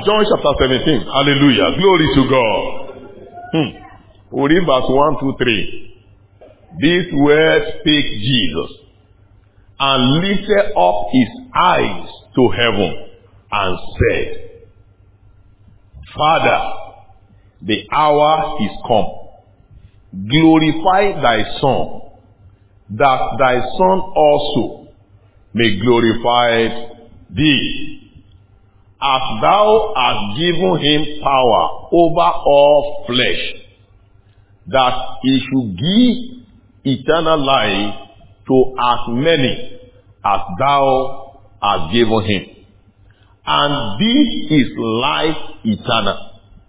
John chapter 17. Hallelujah. Glory to God. We read verse 1, 2, 3. This word spake Jesus, and lifted up his eyes to heaven, and said, Father, the hour is come. Glorify thy Son, that thy Son also may glorify thee, as thou hast given him power over all flesh, that he should give eternal life to as many as thou hast given him. And this is life eternal.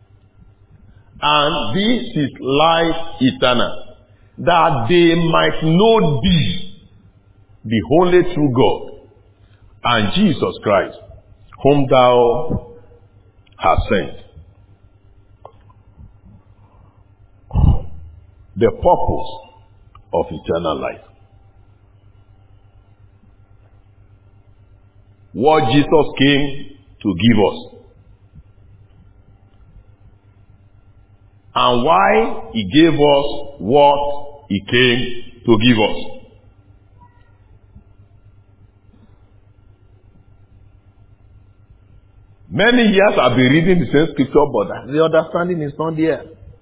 And this is life eternal, that they might know thee, the only true God, and Jesus Christ, whom thou hast sent. The purpose of eternal life. What Jesus came to give us. And why he gave us what he came to give us. Many years I've been reading the same scripture, but the understanding is not there.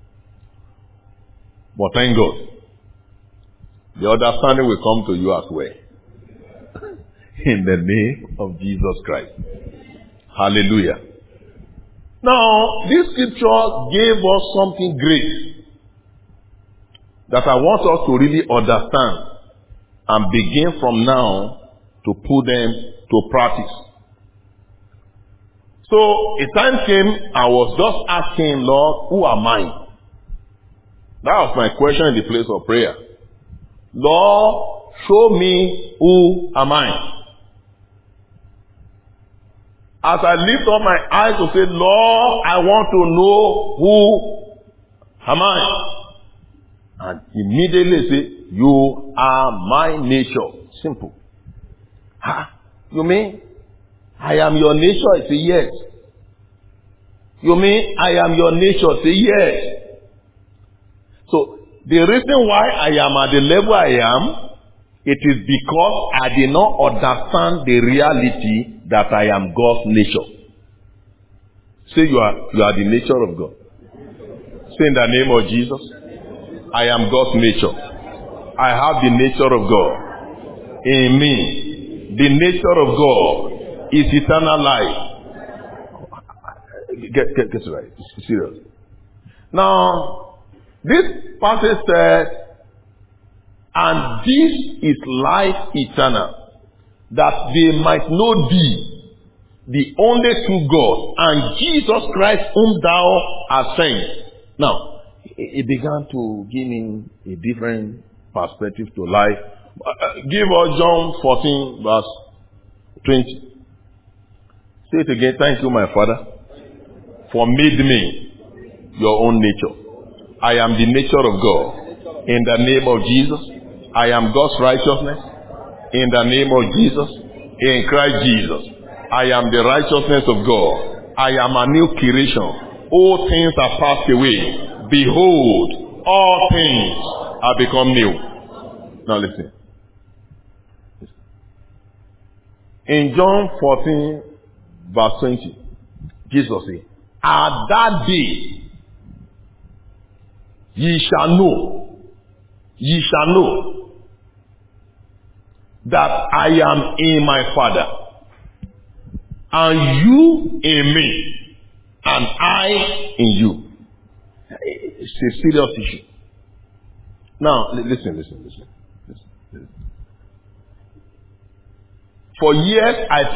But thank God, the understanding will come to you as well. In the name of Jesus Christ. Hallelujah. Now, this scripture gave us something great that I want us to really understand and begin from now to put them to practice. So, a time came, I was just asking, Lord, who am I? That was my question in the place of prayer. Lord, show me who am I? As I lift up my eyes to say, Lord, I want to know who am I? And immediately say, you are my nature. Simple. You mean, I am your nature? I say, yes. You mean, I am your nature? I say, yes. So, the reason why I am at the level I am, it is because I did not understand the reality that I am God's nature. Say you are the nature of God. Say in the name of Jesus, I am God's nature. I have the nature of God in me. The nature of God is eternal life. Get right. It's serious. Now, this passage said, and this is life eternal, that they might know thee, the only true God, and Jesus Christ whom thou hast sent. Now, it began to give me a different perspective to life. Give us John 14 verse 20. Say it again. Thank you, my Father, for made me your own nature. I am the nature of God. In the name of Jesus, I am God's righteousness. In the name of Jesus, in Christ Jesus, I am the righteousness of God. I am a new creation. All things are passed away. Behold, all things are become new. Now listen. In John 14, verse 20, Jesus said, at that day, ye shall know that I am in my Father, and you in me, and I in you. It's a serious issue. Now, listen. For years I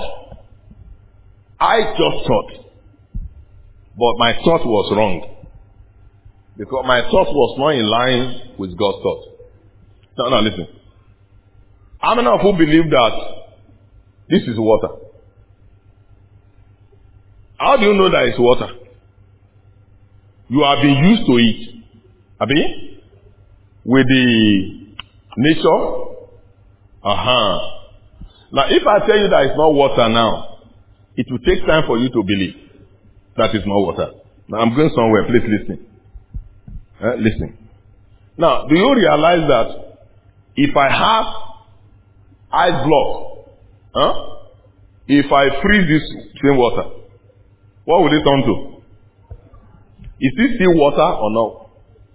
just thought, but my thought was wrong. Because my thought was not in line with God's thought. Now listen. How many of you believe that this is water? How do you know that it's water? You have been used to it. Abi? With the nature? Now if I tell you that it's not water now, it will take time for you to believe. That is not water. Now I'm going somewhere. Please listen. Listen. Now, do you realize that if I have ice block, if I freeze this same water, what will it turn to? Is it still water or no?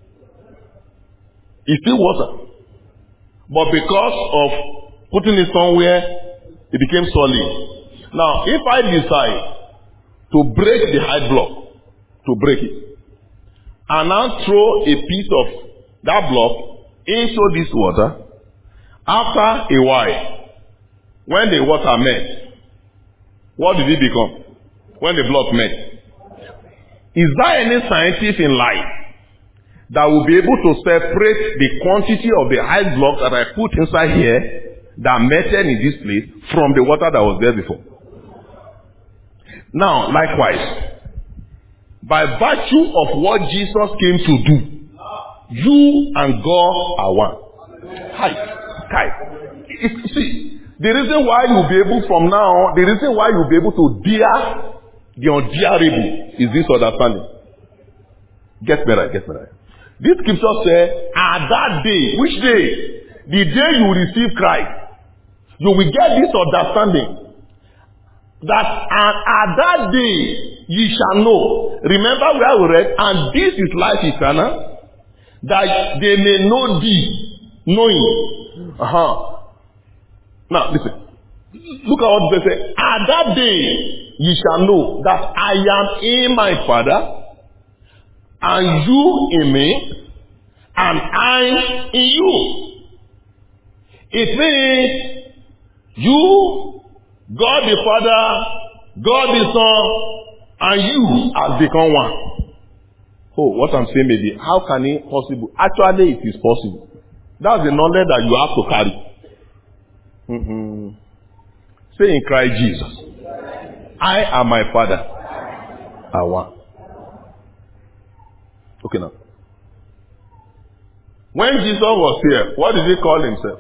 It's still water. But because of putting it somewhere, it became solid. Now, if I decide to break the ice block, to break it, and now throw a piece of that block into this water, after a while, when the water met, what did it become? When the block met? Is there any scientist in life that will be able to separate the quantity of the ice block that I put inside here that melted in this place from the water that was there before? Now, likewise, by virtue of what Jesus came to do, you and God are one. You see, the reason why you'll be able from now, the reason why you'll be able to dare the undareable is this understanding. Get better. This scripture says, at that day, which day? The day you receive Christ, you will get this understanding. That at that day ye shall know. Remember where we read, and this is life eternal, that they may know thee, knowing. Now listen. Look at what they say. At that day ye shall know that I am in my Father, and you in me, and I in you. It means you, God the Father, God the Son, and you have become one. Oh, what I'm saying may be, how can it possible? Actually, it is possible. That's the knowledge that you have to carry. Say in Christ Jesus, I and my Father are one. Okay now. When Jesus was here, what did he call himself?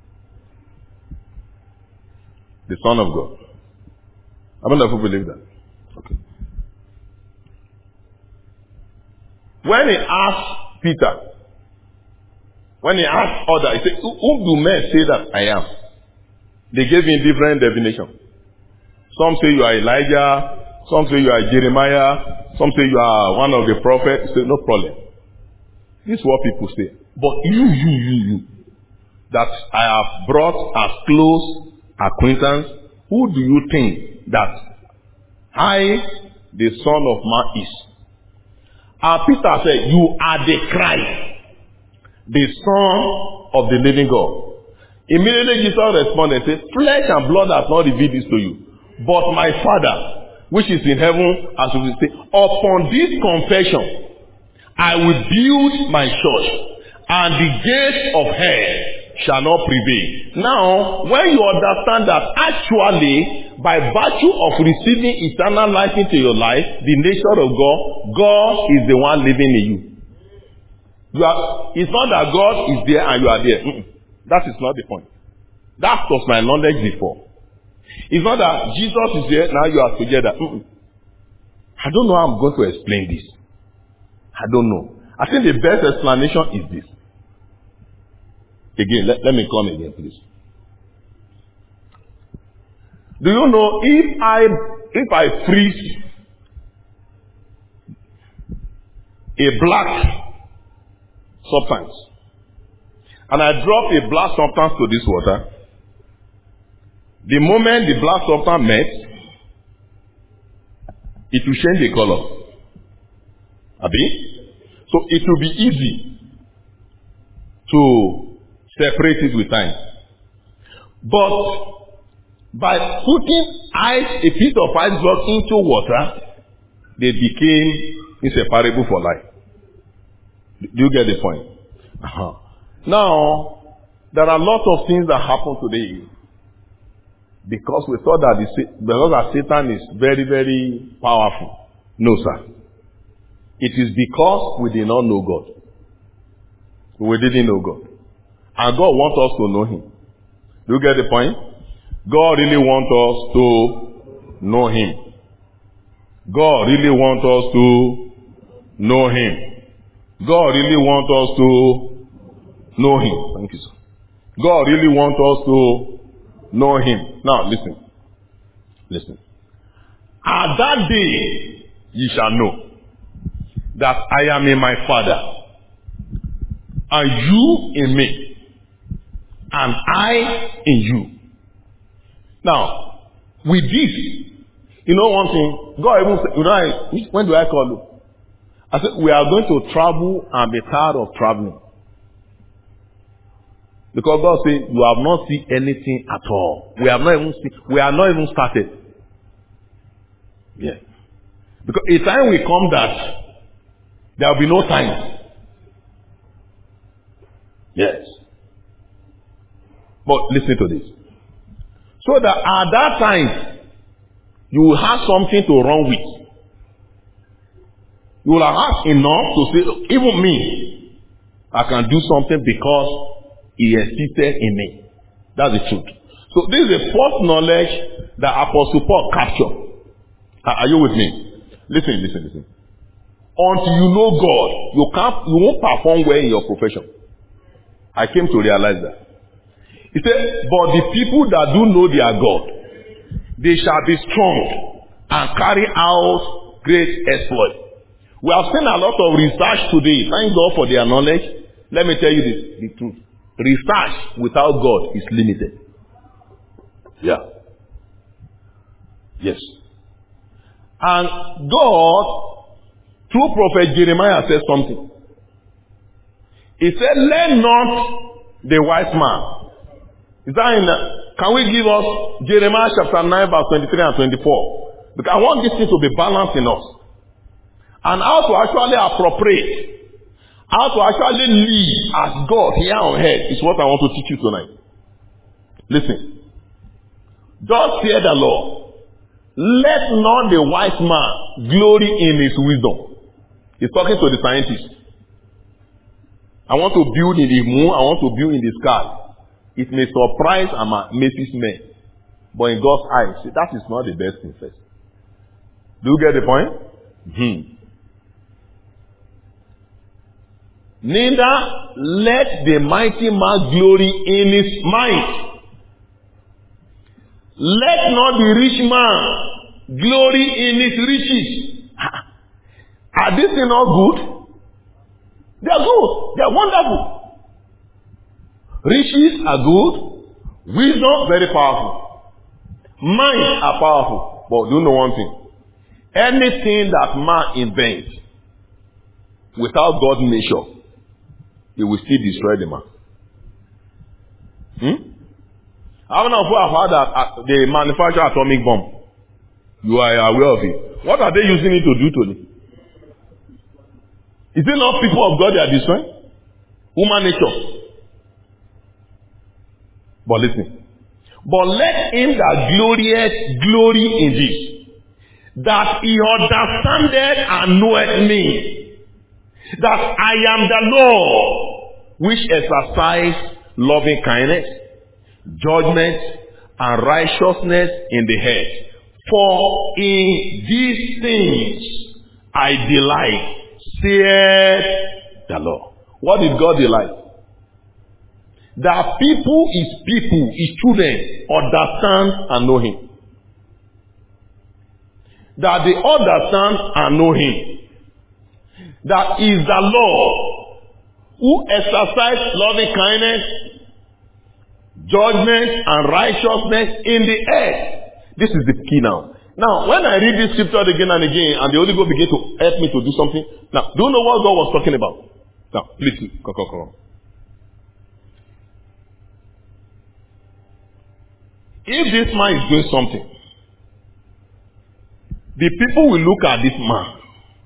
The Son of God. How many of you believe that? Okay. When he asked Peter, when he asked others, he said, whom do men say that I am? They gave him different definitions. Some say you are Elijah, some say you are Jeremiah, some say you are one of the prophets. He said, no problem. This is what people say. But you, that I have brought as close acquaintance, who do you think that I, the Son of Man, is? Peter said, you are the Christ, the Son of the living God. Immediately Jesus responded and said, flesh and blood has not revealed this to you, but my Father, which is in heaven, as we say, upon this confession, I will build my church, and the gates of hell shall not prevail. Now, when you understand that actually, by virtue of receiving eternal life into your life, the nature of God, God is the one living in you. It's not that God is there and you are there. That is not the point. That was my knowledge before. It's not that Jesus is there, now you are together. I don't know how I'm going to explain this. I don't know. I think the best explanation is this. Again, let me come again, please. Do you know if I freeze a black substance and I drop a black substance to this water, the moment the black substance melts, it will change the color. Abi? So it will be easy to separate it with time. But by putting a piece of ice block into water, they became inseparable for life. Do you get the point? Now, there are lots of things that happen today because we thought that Satan is very, very powerful. No, sir. It is because we did not know God. We didn't know God. And God wants us to know Him. Do you get the point? God really wants us to know Him. God really wants us to know Him. God really wants us to know Him. Thank you, sir. God really wants us to know Him. Now, listen. Listen. At that day, ye shall know that I am in my Father, and you in me, and I in you. Now, with this, you know one thing, God even said, when do I call you? I said, we are going to travel and be tired of traveling. Because God said, you have not seen anything at all. We are not even started. Yeah. Because a time will come that there will be no time. Yes. But listen to this. So that at that time, you will have something to run with. You will have enough to say, even me, I can do something because He existed in me. That's the truth. So this is the first knowledge that Apostle Paul captured. Are you with me? Listen. Until you know God, you won't perform well in your profession. I came to realize that. He said, but the people that do know their God, they shall be strong and carry out great exploits. We have seen a lot of research today. Thank God for their knowledge. Let me tell you the truth. Research without God is limited. Yeah. Yes. And God, through prophet Jeremiah, said something. He said, let not the wise man. Is that in can we give us Jeremiah chapter 9 verse 23 and 24? Because I want this thing to be balanced in us. And how to actually appropriate, how to actually live as God here on earth is what I want to teach you tonight. Listen. Just fear the Lord. Let not the wise man glory in his wisdom. He's talking to the scientists. I want to build in the moon. I want to build in the sky. It may surprise and amazes men. But in God's eyes, that is not the best thing first. Do you get the point? Neither let the mighty man glory in his might. Let not the rich man glory in his riches. Are these things not good? They are good. They are wonderful. Riches are good. Wisdom, very powerful. Minds are powerful. But do know one thing. Anything that man invents without God's nature, it will still destroy the man. How many of you have heard that they manufacture atomic bomb? You are aware of it. What are they using it to do today? Is it not people of God they are destroying? Human nature. But listen. But let him that glorieth glory in this, that he understandeth and knoweth me, that I am the Lord, which exercise loving kindness, judgment, and righteousness in the head. For in these things I delight, saith the Lord. What did God delight? That his children, understand and know him. That they understand and know him. That is the Lord who exercises loving kindness, judgment, and righteousness in the earth. This is the key now. Now, when I read this scripture again and again, and the Holy Ghost begin to help me to do something. Now, do you know what God was talking about? Now, please, come. If this man is doing something, the people will look at this man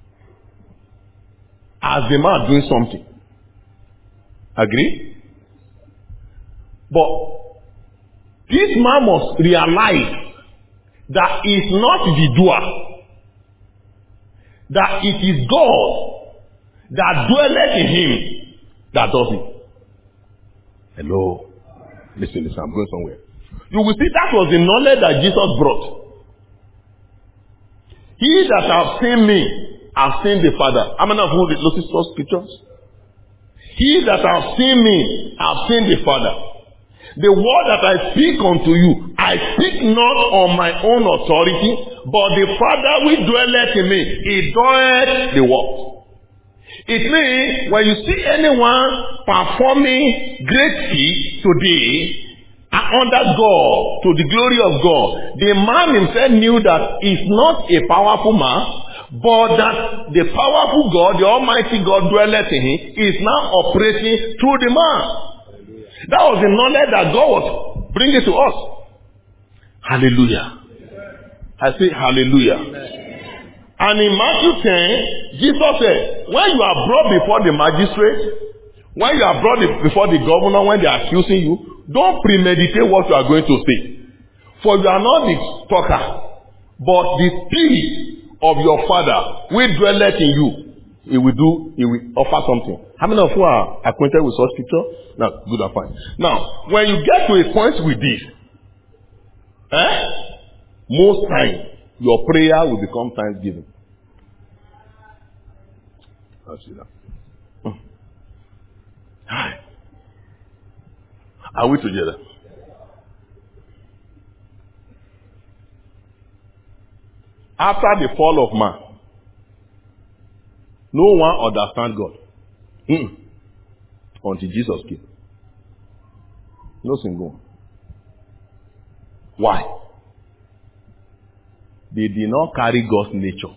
as the man doing something. Agree? But this man must realize that he is not the doer. That it is God that dwelleth in him that does it. Hello? Listen, I'm going somewhere. You will see that was the knowledge that Jesus brought. He that have seen me, have seen the Father. How many of you notice those scriptures? He that have seen me, have seen the Father. The word that I speak unto you, I speak not on my own authority, but the Father which dwelleth in me, he doeth the work. It means when you see anyone performing great feats today, under God, to the glory of God, the man himself knew that he's not a powerful man, but that the powerful God, the Almighty God dwelleth in him, is now operating through the man. That was the knowledge that God was bringing to us. Hallelujah. I say hallelujah. And in Matthew 10, Jesus said, when you are brought before the magistrate, when you are brought before the governor, when they are accusing you, don't premeditate what you are going to say. For you are not the talker, but the spirit of your Father which dwelleth in you. He will offer something. How many of you are acquainted with such scripture? Now, good and fine. Now, when you get to a point with this, most times, your prayer will become thanksgiving. I'll see that. Hi. Are we together? After the fall of man, no one understands God. Until Jesus came. No single one. Why? They did not carry God's nature.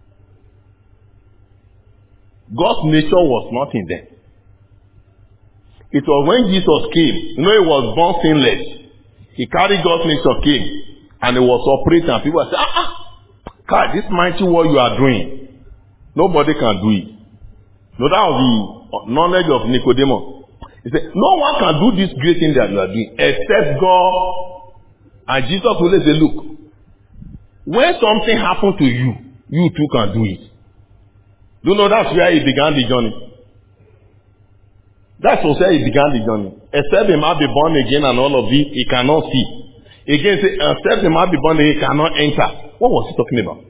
God's nature was not in them. It was when Jesus came, he was born sinless. He carried God's nature, came, and he was operating, and people said, God, this mighty work you are doing, nobody can do it. No, that was the knowledge of Nicodemus. He said, no one can do this great thing that you are doing, except God. And Jesus will say, look, when something happened to you, you too can do it. Do you know that's where he began the journey? That's where he began the journey. Except the man be born again and all of this, he cannot see. Again, say, except the man be born again, he cannot enter. What was he talking about?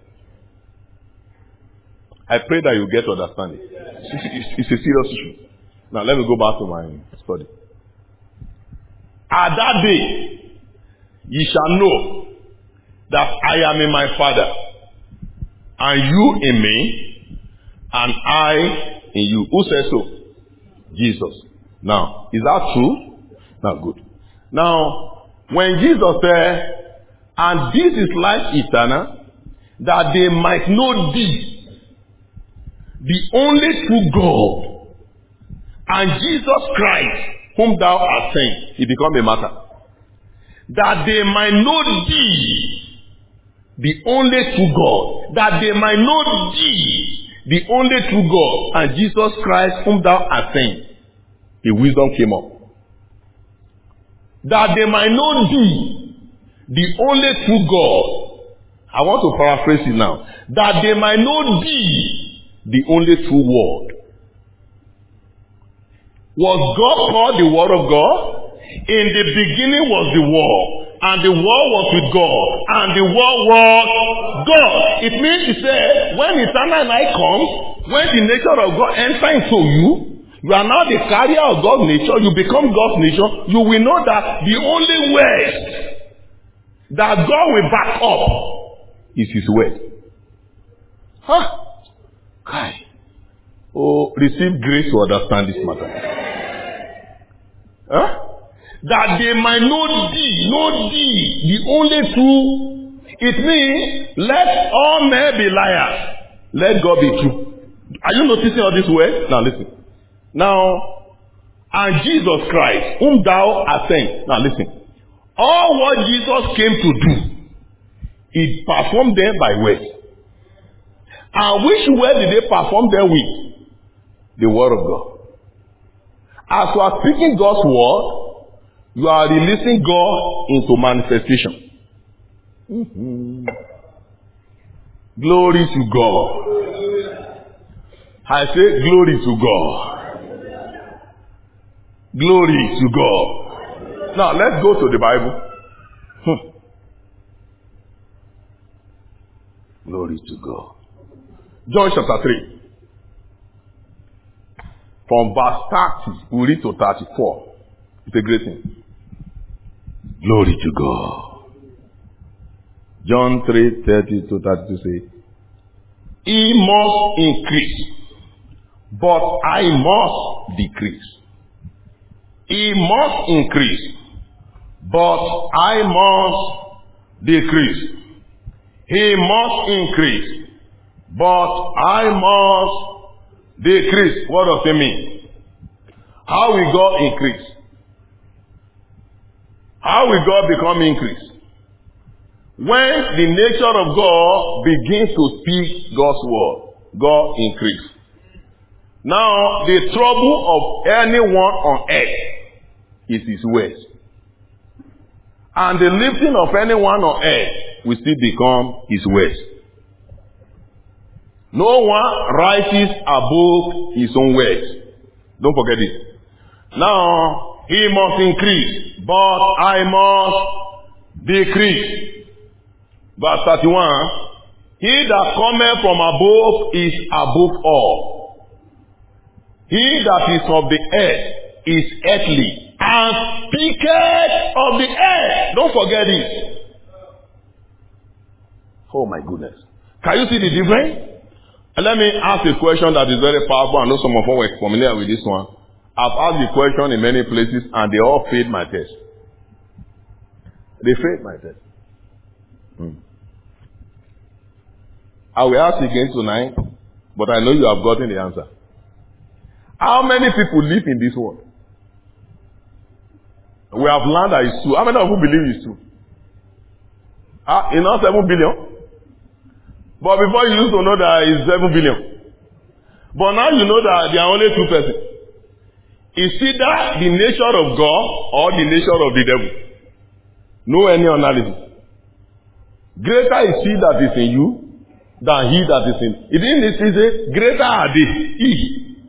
I pray that you get understanding. It's a serious issue. Now let me go back to my study. At that day, ye shall know that I am in my Father, and you in me, and I in you. Who says so? Jesus. Now, is that true? Now, good. Now, when Jesus said, and this is life eternal, that they might know thee, the only true God, and Jesus Christ, whom thou hast sent, it become a matter. That they might know thee, the only true God. That they might know thee, the only true God, and Jesus Christ, whom thou hast sent. The wisdom came up. That they might know thee, the only true God. I want to paraphrase it now. That they might know thee, the only true word. Was God called the Word of God? In the beginning was the Word, and the Word was with God, and the Word was God. It means to say, when eternal life comes, when the nature of God enters into you, you are now the carrier of God's nature, you become God's nature, you will know that the only way that God will back up is His word. Hi. Oh, receive grace to understand this matter. That they might know thee, the only true. It means, let all men be liars, let God be true. Are you noticing all this word? Now listen. Now, and Jesus Christ, whom thou hast sent. Now listen. All what Jesus came to do, He performed them by words. And which word did they perform them with? The Word of God. As you are speaking God's word, you are releasing God into manifestation. Glory to God. I say glory to God. Glory to God. Now let's go to the Bible. Glory to God. John chapter 3. From verse 30, we read to 34. It's a great thing. Glory to God. John 3:30 to 32 say, He must increase, but I must decrease. He must increase, but I must decrease. He must increase, but I must decrease. What does it mean? How will God increase? How will God become increase? When the nature of God begins to speak God's word, God increase. Now, the trouble of anyone on earth is his ways. And the lifting of anyone on earth will still become his ways. No one rises above his own ways. Don't forget it. Now, he must increase, but I must decrease. Verse 31, He that cometh from above is above all. He that is of the earth is earthly, and speaketh of the earth. Don't forget it. Oh my goodness. Can you see the difference? And let me ask a question that is very powerful. I know some of us were familiar with this one. I've asked the question in many places and they all failed my test. They failed my test. I will ask again tonight, but I know you have gotten the answer. How many people live in this world? We have learned that it's true. How many of you believe it's true? You know 7 billion? But before you used to know that it's 7 billion. But now you know that there are only 2 persons. It's either the nature of God or the nature of the devil. No any analysis. Greater is he that is in you than he that is in. It didn't say greater are they. He.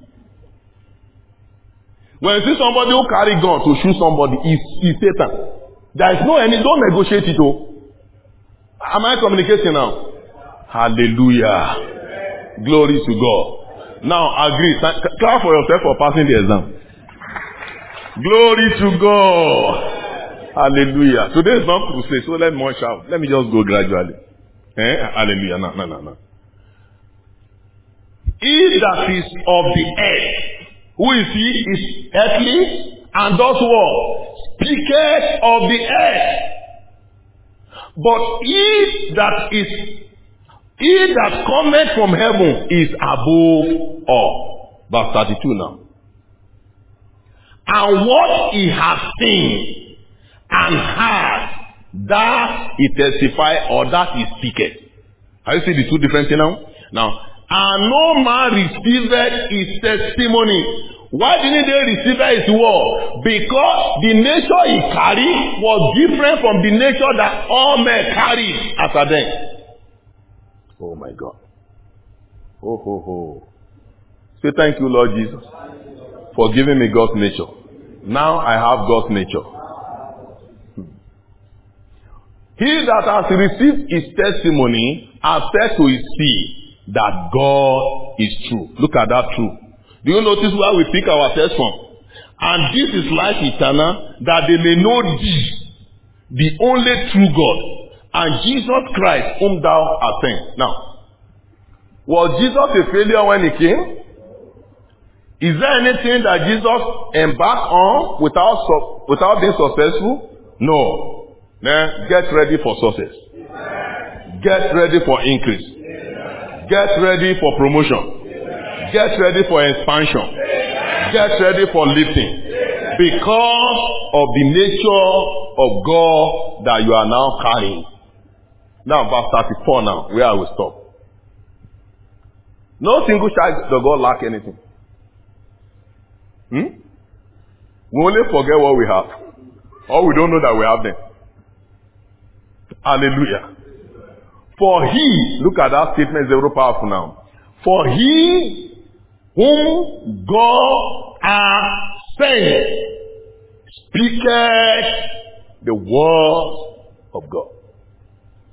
When you see somebody who carry gun to shoot somebody, is Satan. There is no any. Don't negotiate it. Oh. Am I communicating now? Hallelujah. Glory to God. Now agree. Clap for yourself for passing the exam. Glory to God. Hallelujah. Today is not crusade, so let me shout. Let me just go gradually. Hallelujah. No. He that is of the earth, who is he? Is earthly, and does what? Speaketh of the earth. But he that cometh from heaven is above all. Verse 32 now. And what he has seen and heard, that he testify or that he speaketh. Have you see the two different things now? Now, and no man received his testimony. Why didn't they receive his word? Because the nature he carried was different from the nature that all men carried after them. Oh my God. Oh. Say thank you, Lord Jesus, for giving me God's nature. Now I have God's nature. He that has received his testimony has said to his seed that God is true. Look at that truth. Do you notice where we pick our text from? And this is life eternal, that they may know thee, the only true God, and Jesus Christ whom thou hast sent. Now, was Jesus a failure when he came? Is there anything that Jesus embarked on without being successful? No. Then get ready for success. Get ready for increase. Get ready for promotion. Get ready for expansion. Get ready for lifting. Because of the nature of God that you are now carrying. Now, verse 34 now, where I will stop. No single child does God lack anything. We only forget what we have. Or we don't know that we have them. Hallelujah. For he, look at that statement, it's very powerful now. For he whom God hath sent speaketh the word of God.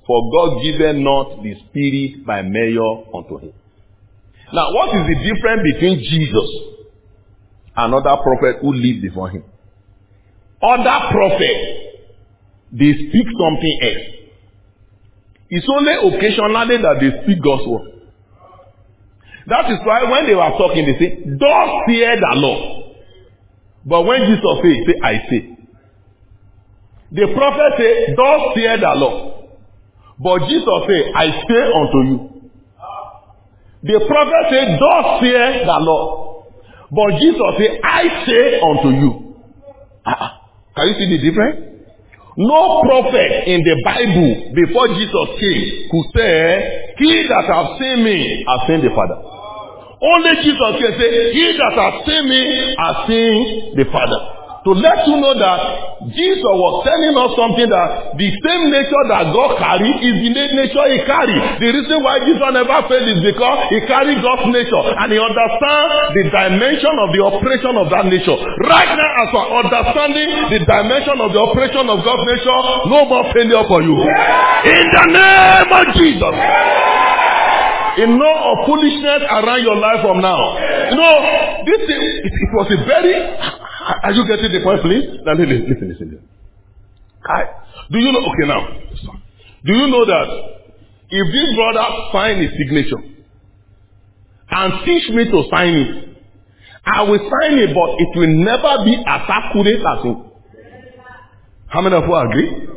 For God giveth not the Spirit by measure unto him. Now, what is the difference between Jesus and other prophets who lived before him? Other prophets, they speak something else. It's only occasionally that they speak God's word. That is why when they were talking, they say, "Thus fear the Lord." But when Jesus say, "I say." The prophet say, "Thus fear the Lord." But Jesus say, "I say unto you." The prophet say, "Thus fear the Lord." But Jesus say, "I say unto you." Can you see the difference? No prophet in the Bible before Jesus came could say, "He that have seen me has seen the Father." Only Jesus can say, "He that has seen me has seen the Father." To let you know that Jesus was telling us something, that the same nature that God carry is the nature he carry. The reason why Jesus never failed is because he carry God's nature and he understands the dimension of the operation of that nature. Right now, as we're understanding the dimension of the operation of God's nature, no more failure for you. In the name of Jesus. Enough of foolishness around your life from now. You know, this thing, it was a very... Are you getting the point, please? Now, listen. Do you know... Okay, now. Do you know that if this brother sign his signature and teach me to sign it, I will sign it, but it will never be as accurate as him. How many of you agree?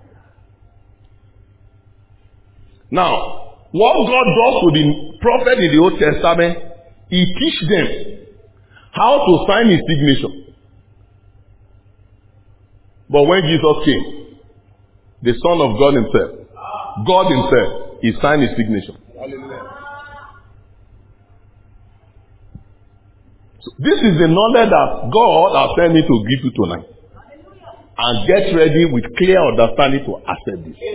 Now, what God does to the prophet in the Old Testament, he teach them how to sign his signature. But when Jesus came, the Son of God himself, he signed his signature. So this is the knowledge that God has sent me to give you tonight. And get ready with clear understanding to accept this.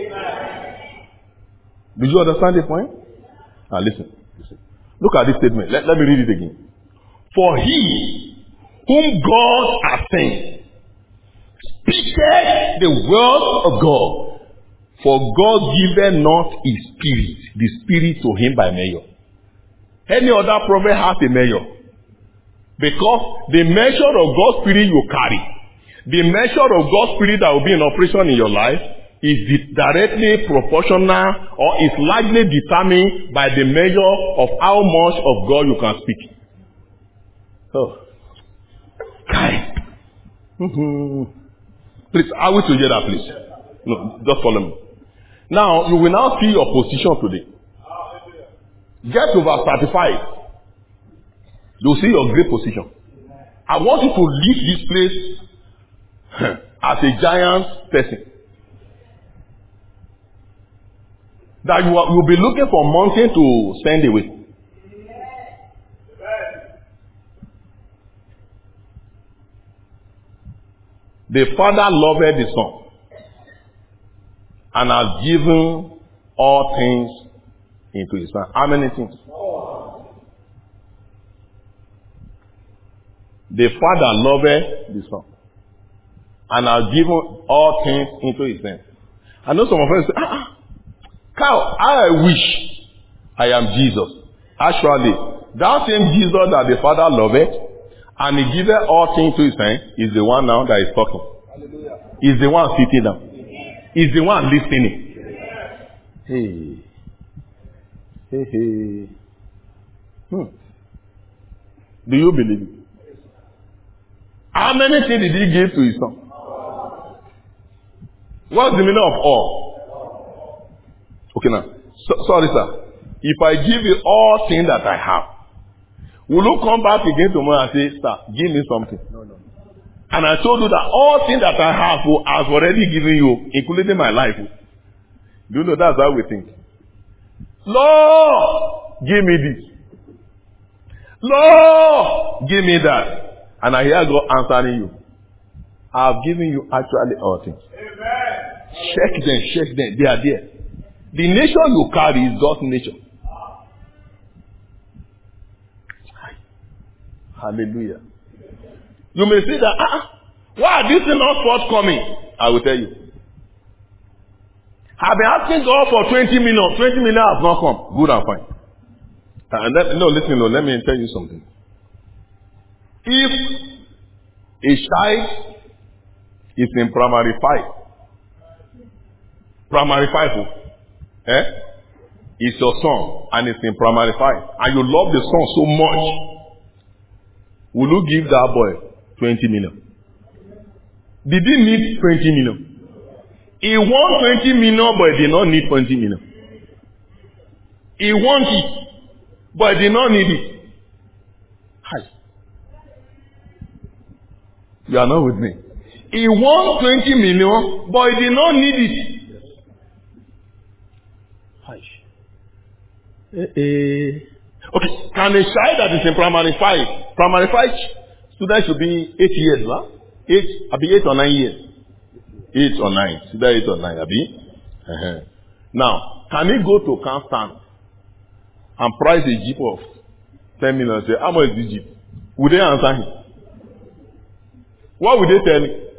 Did you understand the point? Now listen. Look at this statement. Let me read it again. For he whom God has sent speaketh the word of God. For God giveth not his spirit, the spirit to him by measure. Any other prophet has a measure. Because the measure of God's spirit you carry, the measure of God's spirit that will be in operation in your life, is directly proportional or is largely determined by the measure of how much of God you can speak. So, please, are we together, please? No, just follow me. Now, you will now see your position today. Get to verse 35. You'll see your great position. I want you to leave this place as a giant person. That you'll be looking for mountain to send away. The Father loved the Son and has given all things into his hand. How many things? The Father loved the Son and has given all things into his hand. I know some of us say, Kyle, I wish I am Jesus. Actually, that same Jesus that the Father loved and he gave all things to his hand is the one now that is talking. Hallelujah. Is the one sitting down. Is the one listening. Hey. Do you believe it? How many things did he give to his son? What's the meaning of all? Okay now. Sorry sir. If I give you all things that I have, will you come back again tomorrow and say, sir, give me something? No. And I told you that all things that I have, I've already given you, including my life. Do you know that's how we think? Lord, give me this. Lord, give me that. And I hear God answering you. I have given you actually all things. Amen. Check them. They are there. The nature you carry is God's nature. Hallelujah. You may say that, why are these things not forthcoming? I will tell you. I've been asking God for 20 million. 20 million has not come. Good and fine. Let me tell you something. If a child is in primary 5, is your son and is in primary 5, and you love the son so much, will you give that boy 20 million? Did he need 20 million? He won 20 million, but he did not need 20 million. He wants it, but he did not need it. Hi. You are not with me. He won 20 million, but he did not need it. Hi. Okay, can a child that is in primary 5 student should be 8 years, huh? 8 or 9 years. 8 or 9. Should that 8 or 9, Abi? Now, can he go to Constant and price a jeep of 10 million and say, how much is this jeep? Would they answer him? What would they tell him?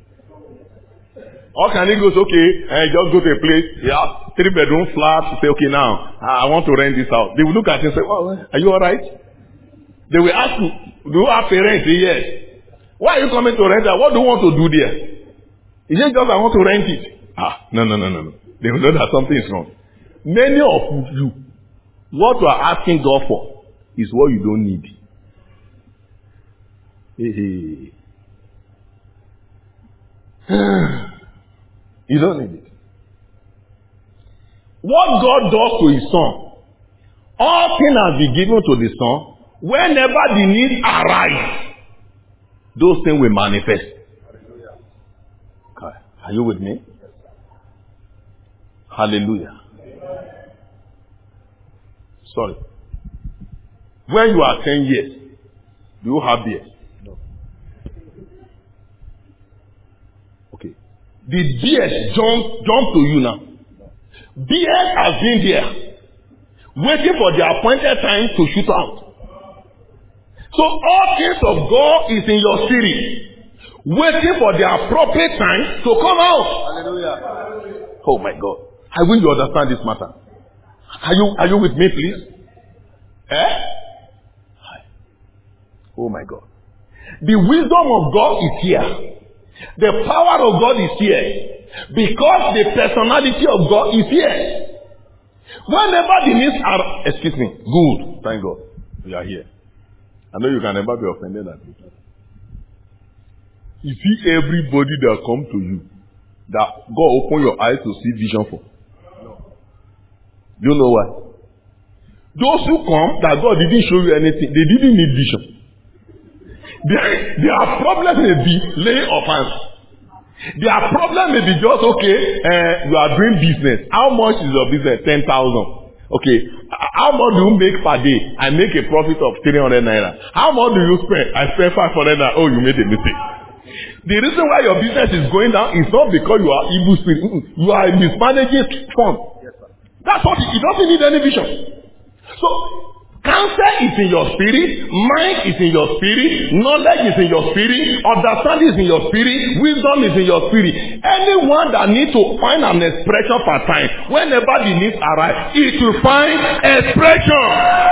Or can he go, okay, just go to a place, 3-bedroom flat, say, okay, now, I want to rent this out. They will look at him and say, oh, are you alright? They will ask you, do you have parents? Say, yes. Why are you coming to rent that? What do you want to do there? Is it just I want to rent it? No. They will know that something is wrong. Many of you, what you are asking God for is what you don't need. You don't need it. What God does to his son, all things has been given to the son. Whenever the need arise, those things will manifest. Okay. Are you with me? Hallelujah. Sorry. When you are 10 years, do you have beard? No. Okay. The beard jump to you now. Beard has been there, waiting for the appointed time to shoot out. So all things of God is in your spirit, waiting for the appropriate time to come out. Hallelujah. Oh my God. I wish you understand this matter. Are you with me, please? Oh my God. The wisdom of God is here. The power of God is here. Because the personality of God is here. Whenever the needs are, good. Thank God. We are here. I know you can never be offended at it. You see everybody that come to you, that God open your eyes to see vision for. Do you know why? Those who come, that God didn't show you anything, they didn't need vision. Their problem may be laying of hands. Their problem may be just, you are doing business. How much is your business? 10,000. Okay. How much do you make per day? I make a profit of 300 naira. How much do you spend? I spend 500 naira. Oh, you made a mistake. The reason why your business is going down is not because you are evil spirit. You are mismanaging fund. Yes, sir. That's what it doesn't need any vision. So, cancer is in your spirit, mind is in your spirit, knowledge is in your spirit, understanding is in your spirit, wisdom is in your spirit. Anyone that needs to find an expression per time, whenever the needs arise, it will find expression.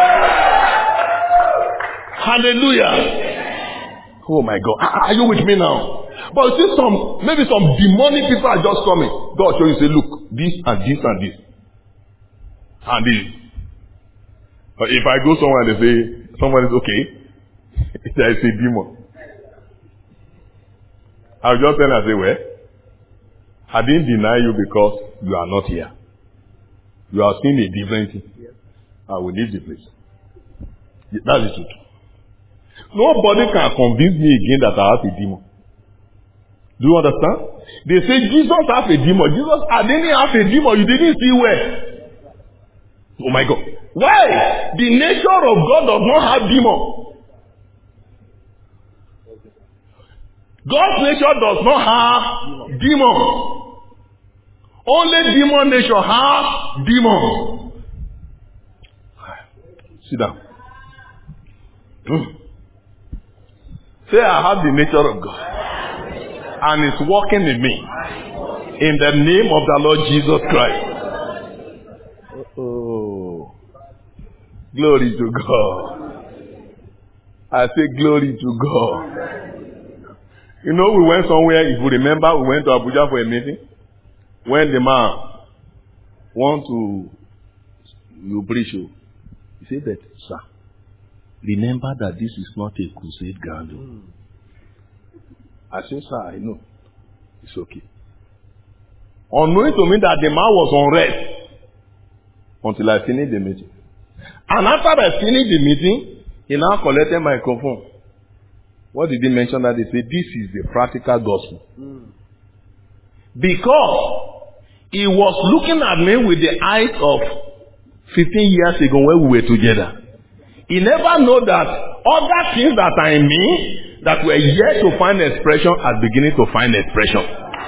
Hallelujah. Oh my God. Are you with me now? But you see maybe some demonic people are just coming. God show you, say, look, this and this and this. And this. But if I go somewhere and they say, someone is okay, there is a demon. I'll just tell them, I say, well, I didn't deny you because you are not here. You are seeing a different thing. I will leave the place. That's the truth. Nobody can convince me again that I have a demon. Do you understand? They say Jesus has a demon. Jesus, I didn't have a demon. You didn't see where? Oh my God. Why? The nature of God does not have demon. God's nature does not have demon. Only demon nature has demon. Sit down. Say, I have the nature of God. And it's working in me. in the name of the Lord Jesus Christ. Oh, glory to God. I say glory to God. You know, we went somewhere, if you remember, we went to Abuja for a meeting. When the man want to preach, he said that, sir, remember that this is not a crusade ground. I said, sir, I know. It's okay. Unknowing to me that the man was on rest until I finished the meeting. And after I finished the meeting, he now collected my microphone. What did he mention that? He said, this is the practical gospel. Because he was looking at me with the eyes of 15 years ago when we were together. He never know that other things that are in me that were yet to find expression are beginning to find expression.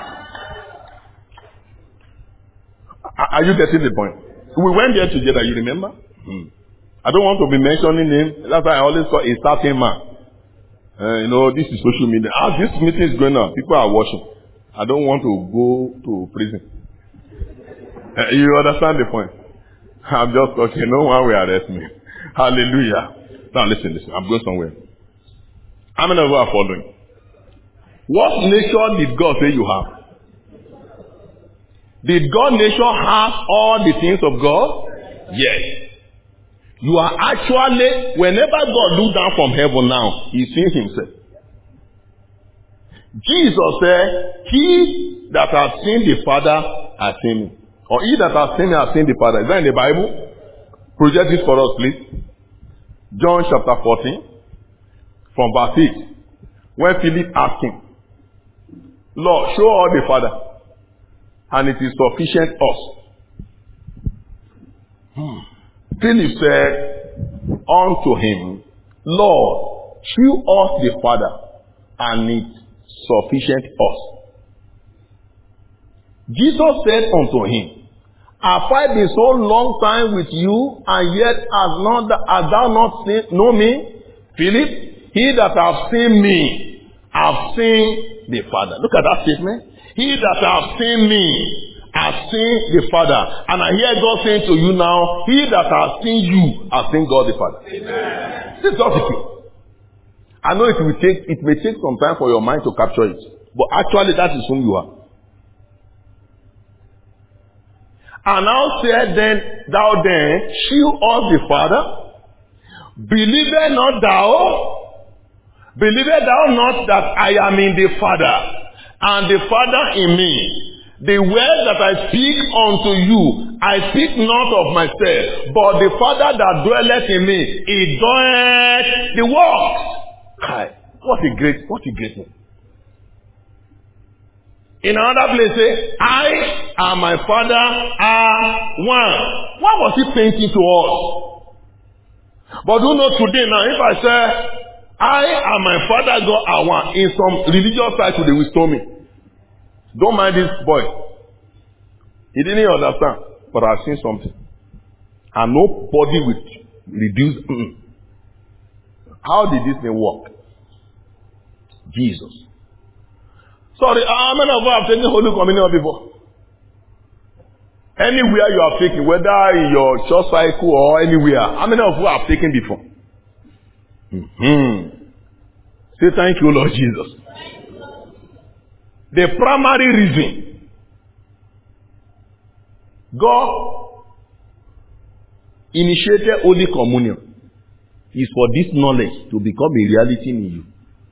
Are you getting the point? We went there together, you remember? I don't want to be mentioning him. That's why I always call a certain man. You know, this is social media. As this meeting is going on, people are watching. I don't want to go to prison. You understand the point? I'm just talking. No one will arrest me. Hallelujah. Now listen. I'm going somewhere. How many of you are following? What nature did God say you have? Did God nature have all the things of God? Yes. You are actually, whenever God looks down from heaven now, He sees Himself. Jesus said, he that has seen the Father has seen me. Or he that has seen me has seen the Father. Is that in the Bible? Project this for us, please. John chapter 14, from verse 8. When Philip asked him, Lord, show all the Father, and it is sufficient us. Philip said unto him, Lord, show us the Father, and it sufficient us. Jesus said unto him, have I been so long time with you, and yet hast thou not known me? Philip, he that hath seen me, hath seen the Father. Look at that statement. He that hath seen me, hath seen the Father. And I hear God saying to you now, he that hath seen you, hath seen God the Father. Amen. This is not the truth. I know it may take some time for your mind to capture it. But actually that is whom you are. And now said then, thou then, shew us the Father. Believest not thou? Believest thou not that I am in the Father, and the Father in me? The word that I speak unto you, I speak not of myself, but the Father that dwelleth in me, he doeth the works. What a great thing. In another place, say, I and my Father are one. What was he painting to us? But do you know today now, if I say, I and my Father God are one, in some religious cycle they will stone me. Don't mind this boy. He didn't understand, but I've seen something. And nobody will reduce. How did this thing work? Jesus. Sorry, how many of you have taken Holy Communion before? Anywhere you have taken, whether in your church cycle or anywhere, how many of you have taken before? Say thank you, Lord Jesus. The primary reason God initiated Holy Communion is for this knowledge to become a reality in you.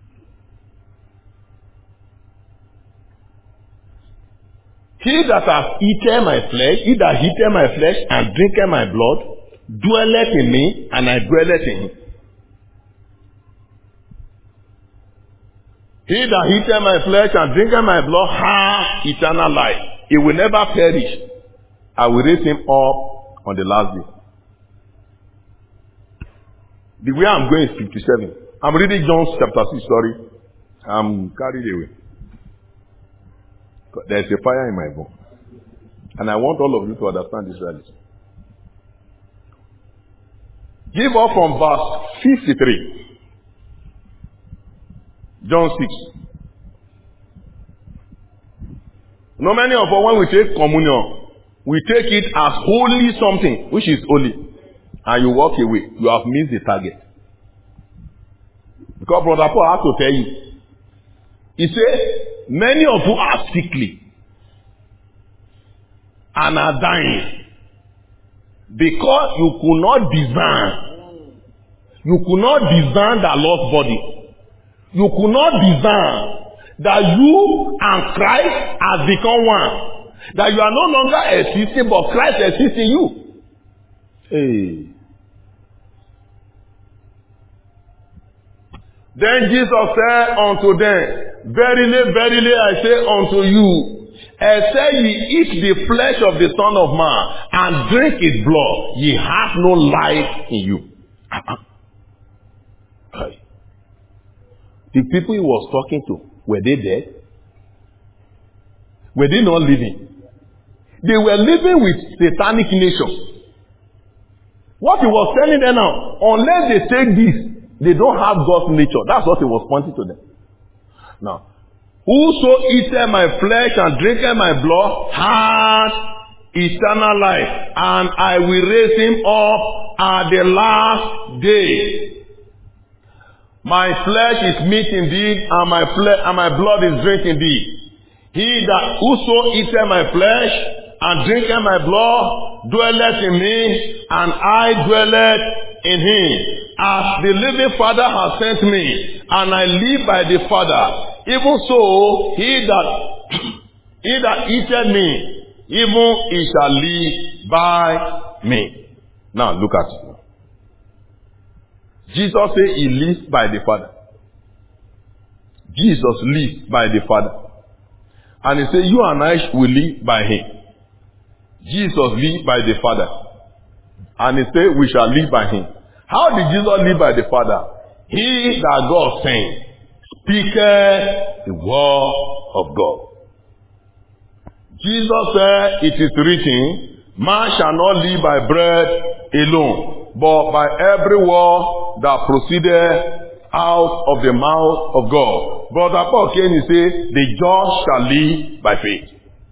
He that hath eaten my flesh, he that eateth my flesh and drinketh my blood, dwelleth in me, and I dwelleth in him. He that eateth my flesh and drinketh my blood hath eternal life. He will never perish. I will raise him up on the last day. The way I'm going is 57. I'm reading John chapter 6, sorry. I'm carried away. There's a fire in my bone. And I want all of you to understand this reality. Give up from verse 53. John 6. No, many of us, when we take communion, we take it as holy something, which is holy. And you walk away. You have missed the target. Because Brother Paul has to tell you. He said, many of you are sickly and are dying because you could not discern. You could not discern the lost body. You could not discern that you and Christ has become one. That you are no longer existing, but Christ exists in you. Hey. Then Jesus said unto them, verily, verily, I say unto you, except ye eat the flesh of the Son of Man and drink his blood, ye have no life in you. The people he was talking to, were they dead? Were they not living? They were living with satanic nature. What he was telling them now, unless they take this, they don't have God's nature. That's what he was pointing to them. Now, whoso eateth my flesh and drinketh my blood hath eternal life, and I will raise him up at the last day. My flesh is meat indeed, and my blood is drink indeed. He that whoso eateth my flesh and drinketh my blood dwelleth in me, and I dwelleth in him. As the living Father has sent me, and I live by the Father, even so he that eateth me, even he shall live by me. Now look at it. Jesus said he lives by the Father. Jesus lives by the Father. And he said, you and I will live by him. Jesus lived by the Father. And he said, we shall live by him. How did Jesus live by the Father? He that God sent speaketh the word of God. Jesus said, it is written, man shall not live by bread alone, but by every word that proceedeth out of the mouth of God. Brother Paul came and said, the just shall live by faith.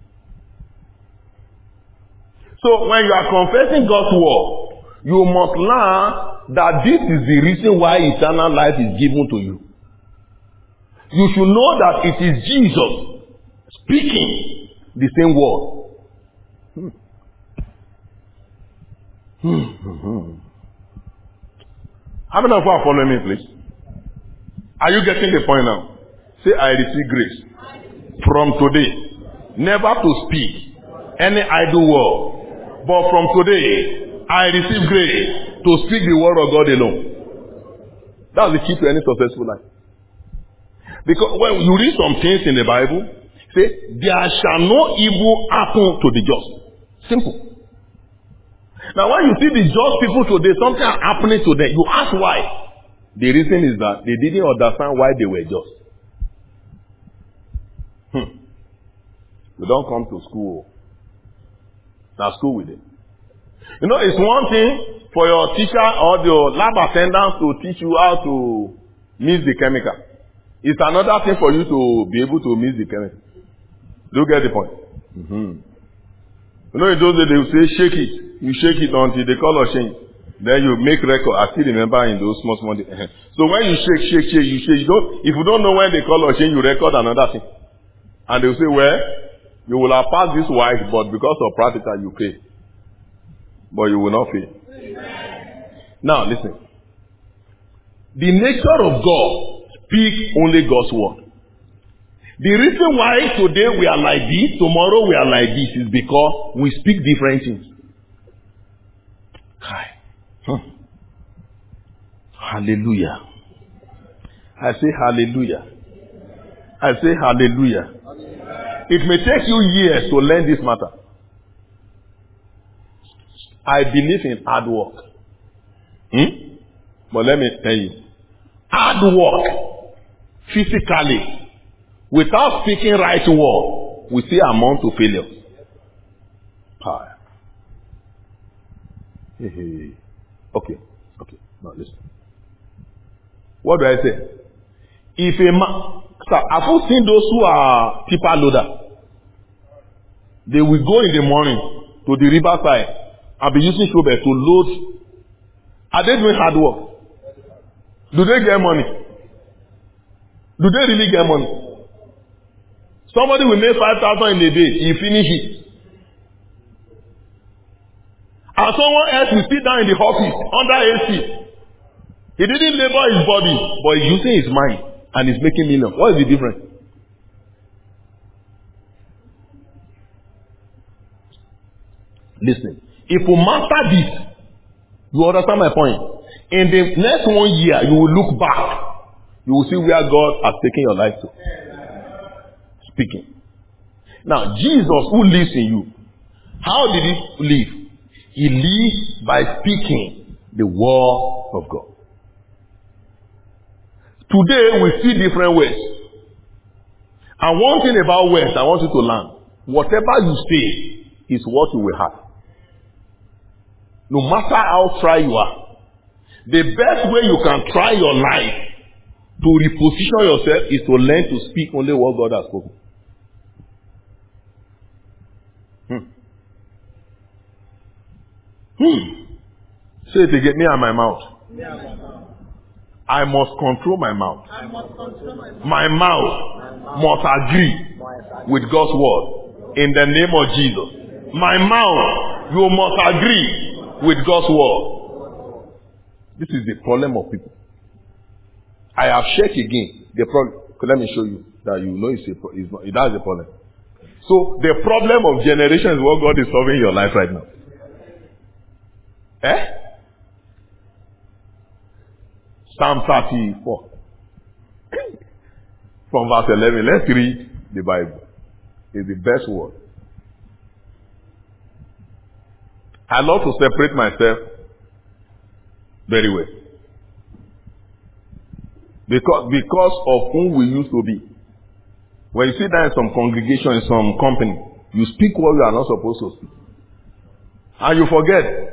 So when you are confessing God's word, you must learn that this is the reason why eternal life is given to you. You should know that it is Jesus speaking the same word. How many of you are following me, please? Are you getting the point now? Say, I receive grace from today, never to speak any idle word, but from today, I receive grace to speak the word of God alone. That's the key to any successful life. Because when you read some things in the Bible, say, there shall no evil happen to the just. Simple. Now when you see the just people today, something is happening to them, you ask why. The reason is that they didn't understand why they were just. We don't come to school. Now school with it. You know, it's one thing for your teacher or your lab attendant to teach you how to mix the chemical. It's another thing for you to be able to mix the chemical. Do you get the point? You know, in those days they will say, shake it. You shake it until the color change. Then you make record. I still remember in those small days. So when you shake, you shake. If you don't know when the color change, you record another thing. And they will say, well, you will have passed this white, but because of practical, you fail. But you will not fail. Now, listen. The nature of God speaks only God's word. The reason why today we are like this, tomorrow we are like this, is because we speak different things. Hallelujah. I say hallelujah. I say hallelujah. It may take you years to learn this matter. I believe in hard work. But let me tell you. Hard work, physically, without speaking right word, we still amount to failure. Okay. Now listen. What do I say? If a man, have you seen those who are tipper loader? They will go in the morning to the riverside and be using shovel to load. Are they doing hard work? Do they get money? Do they really get money? Somebody will make 5,000 in a day. He finish it. And someone else will sit down in the office under AC. He didn't labor his body, but he's using his mind and he's making millions. What is the difference? Listen, if you master this, you understand my point. In the next 1 year, you will look back. You will see where God has taken your life to. Speaking. Now, Jesus who lives in you, how did he live? He lived by speaking the word of God. Today, we see different ways. And one thing about words I want you to learn. Whatever you say is what you will have. No matter how try you are. The best way you can try your life to reposition yourself is to learn to speak only what God has spoken. Say it again, me and my mouth. I must control my mouth. My mouth must agree with God's word in the name of Jesus. My mouth, you must agree with God's word. This is the problem of people. I have shared again the problem. Let me show you that you know that's a problem. So the problem of generation is what God is solving in your life right now. Psalm 34. From verse 11. Let's read the Bible. It's the best word. I love to separate myself very well. Because of whom we used to be. When you sit down in some congregation, in some company, you speak what you are not supposed to speak. And you forget.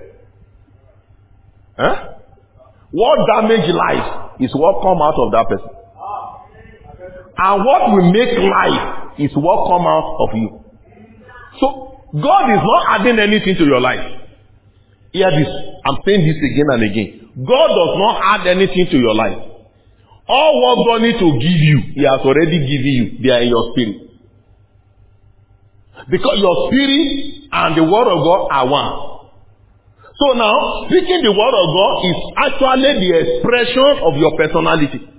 What damage life is what come out of that person. And what will make life is what come out of you. So, God is not adding anything to your life. Hear this. I'm saying this again and again. God does not add anything to your life. All what God needs to give you, He has already given you. They are in your spirit. Because your spirit and the word of God are one. So now, speaking the word of God is actually the expression of your personality.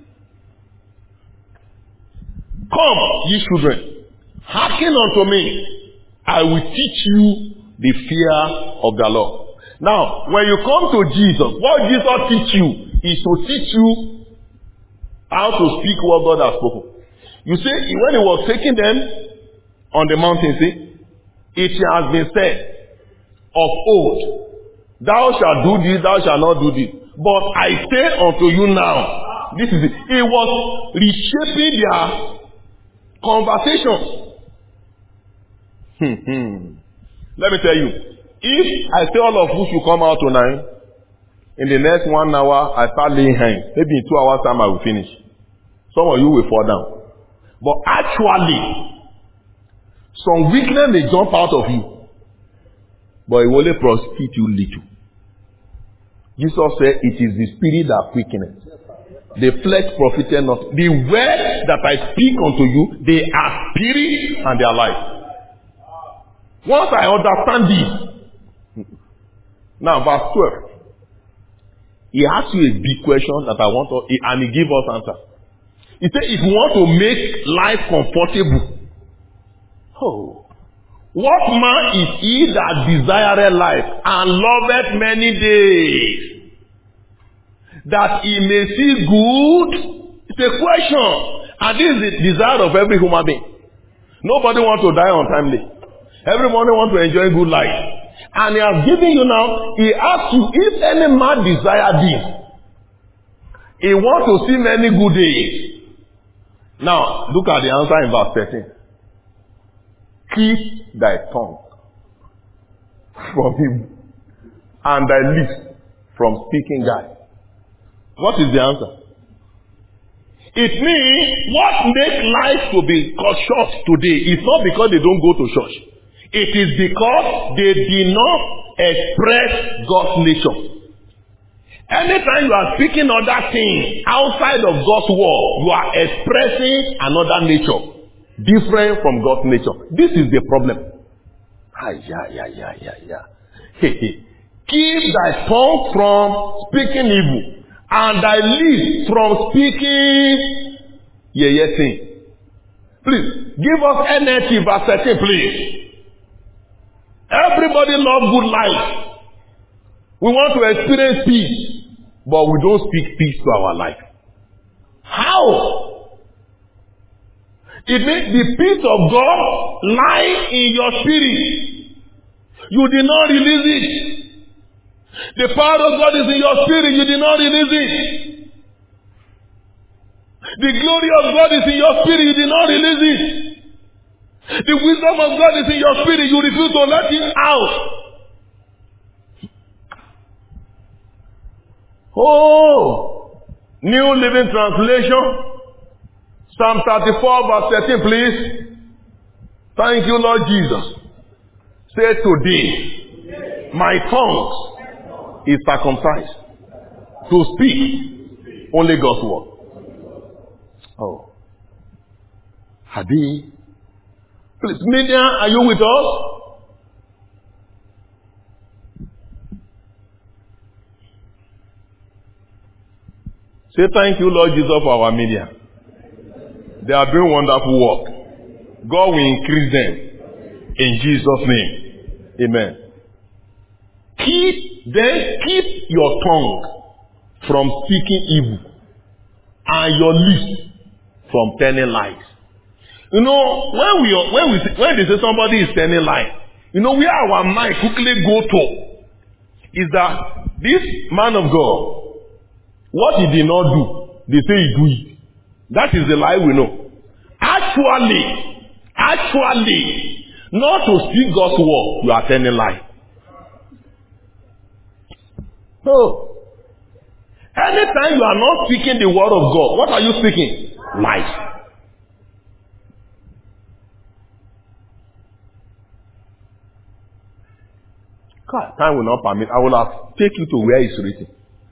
Come, ye children, hearken unto me. I will teach you the fear of the Lord. Now, when you come to Jesus, what Jesus teach you is to teach you how to speak what God has spoken. You see, when He was taking them on the mountain, see, it has been said of old, thou shalt do this, thou shalt not do this. But I say unto you now, this is it. It was reshaping their conversations. Let me tell you, if I say all of you should come out tonight, in the next 1 hour, I start laying hands. Maybe in 2 hours time I will finish. Some of you will fall down. But actually, some weakness may jump out of you. But it will only profit you little. Jesus said, it is the spirit that quickeneth. The flesh profited not. The words that I speak unto you, they are spirit and they are life. Once I understand this, now verse 12. He asks you a big question that I want to, and he gives us answer. He said, if you want to make life comfortable, what man is he that desireth life and loveth many days, that he may see good? It's a question. And this is the desire of every human being. Nobody wants to die untimely. Everybody wants to enjoy good life. And he has given you now, he asks you, if any man desire this, he wants to see many good days. Now, look at the answer in verse 13. Keep thy tongue from him, and thy lips from speaking guile. What is the answer? It means what makes life to be cut short today is not because they don't go to church. It is because they did not express God's nature. Anytime you are speaking other things outside of God's word, you are expressing another nature, different from God's nature. This is the problem. Keep thy tongue from speaking evil, and thy lips from speaking thing. Please, give us NLT verse 13, please. Everybody loves good life. We want to experience peace, but we don't speak peace to our life. How? It means the peace of God lies in your spirit. You did not release it. The power of God is in your spirit. You did not release it. The glory of God is in your spirit. You did not release it. The wisdom of God is in your spirit. You refuse to let it out. Oh, New Living Translation, Psalm 34 verse 13, please. Thank you, Lord Jesus. Say today, my tongue is circumcised to speak only God's word. Oh, Hadi, please, media, are you with us? Say thank you, Lord Jesus, for our media. They are doing wonderful work. God will increase them in Jesus' name. Amen. Keep your tongue from speaking evil and your lips from telling lies. You know, when they say somebody is telling lies, you know where our mind quickly go to is that this man of God, what he did not do, they say he do it. That is the lie we know. Actually, not to speak God's word, you are telling lie. So, anytime you are not speaking the word of God, what are you speaking? Lies. God, time will not permit. I will have take you to where it's written.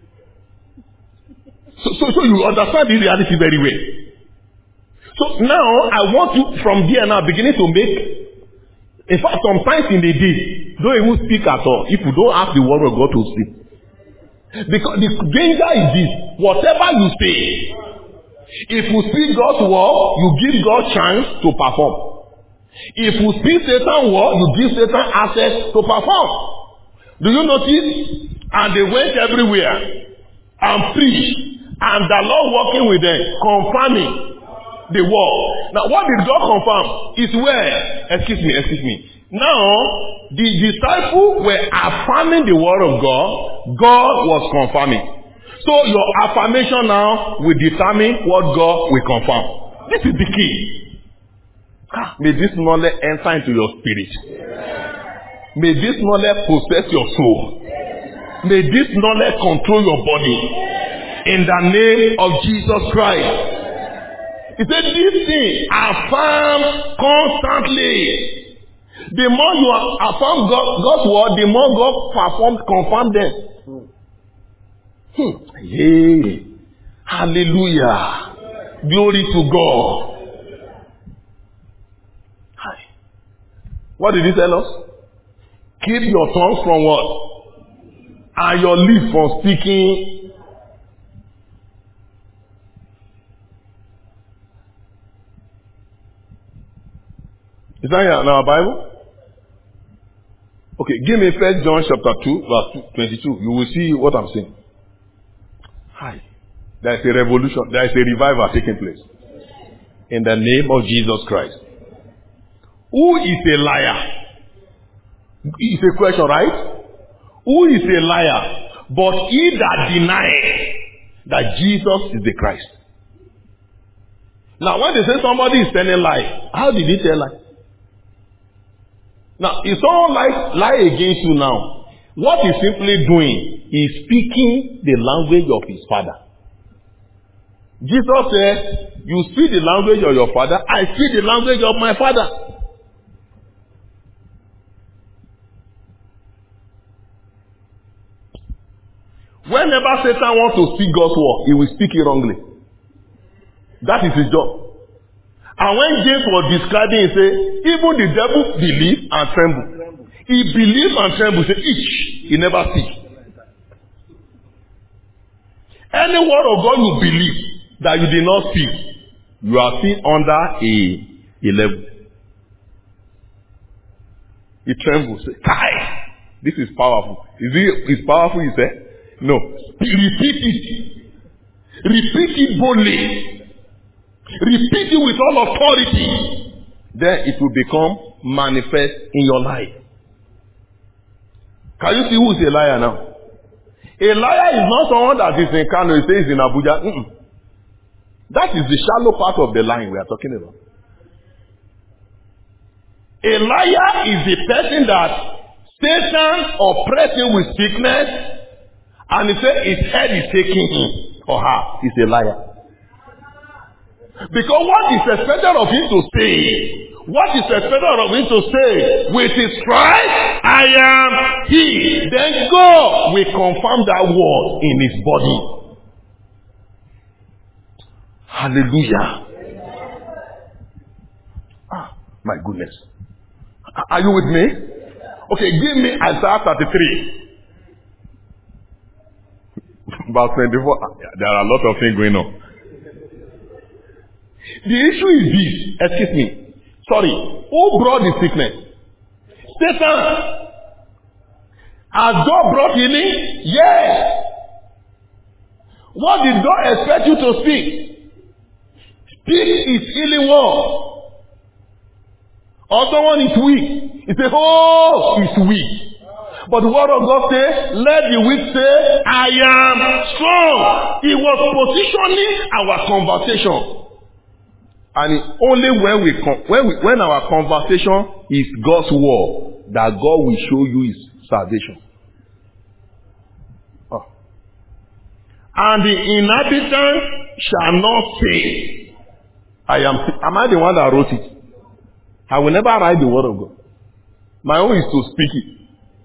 So you understand the reality very well. So now I want you from there now beginning to make. In fact, sometimes in the day, don't even speak at all if you don't ask the word of God to speak. Because the danger is this: whatever you say, if you speak God's word, you give God chance to perform. If you speak Satan's word, you give Satan access to perform. Do you notice? And they went everywhere and preached. And the Lord working with them, confirming the word. Now, what did God confirm? Is where, excuse me. Now, the disciples were affirming the word of God. God was confirming. So, your affirmation now will determine what God will confirm. This is the key. May this knowledge enter into your spirit. May this knowledge possess your soul. May this knowledge control your body. In the name of Jesus Christ. He said, this thing affirm constantly. The more you affirm God's word, the more God confirm them. Hey, hallelujah. Glory to God. Hi. What did he tell us? Keep your tongues from what? And your lips from speaking. Is that in our Bible? Okay, give me 1 John chapter 2, verse 22. You will see what I'm saying. Hi. There is a revolution. There is a revival taking place. In the name of Jesus Christ. Who is a liar? It's a question, right? Who is a liar? But he that denies that Jesus is the Christ. Now, when they say somebody is telling lie, how did he tell lie? Now, if someone lie against you now, what he's simply doing is speaking the language of his father. Jesus said, you speak the language of your father, I speak the language of my father. Whenever Satan wants to speak God's word, he will speak it wrongly. That is his job. And when James was describing, he said, even the devil believes and trembles. He believes and trembles. He said, each. He never speaks. Any word of God you believe that you did not speak, you are still under a level. He trembles. Say, Kai, this is powerful. Is powerful, you say? No. Repeat it. Repeat it boldly. Repeat it with all authority. Then it will become manifest in your life. Can you see who is a liar now? A liar is not someone that is in Kano, he says in Abuja. That is the shallow part of the line we are talking about. A liar is a person that Satan oppresses him with sickness, and he says his head is taking him or her. He's a liar. Because what is expected of him to say, what is expected of him to say, with his stripes I am healed. Then God will confirm that word in his body. Hallelujah. My goodness. Are you with me? Okay, give me Isaiah 33. Verse 24. There are a lot of things going on. The issue is this. Excuse me. Sorry. Who brought the sickness? Satan. Has God brought healing? Yes. What did God expect you to speak? Speak his healing word. Or someone is weak. He say, oh, he's weak. But the word of God says, let the weak say, I am strong. He was positioning our conversation. And only when our conversation is God's word, that God will show you his salvation. Oh. And the inhabitant shall not say, am I the one that wrote it? I will never write the word of God. My own is to speak it.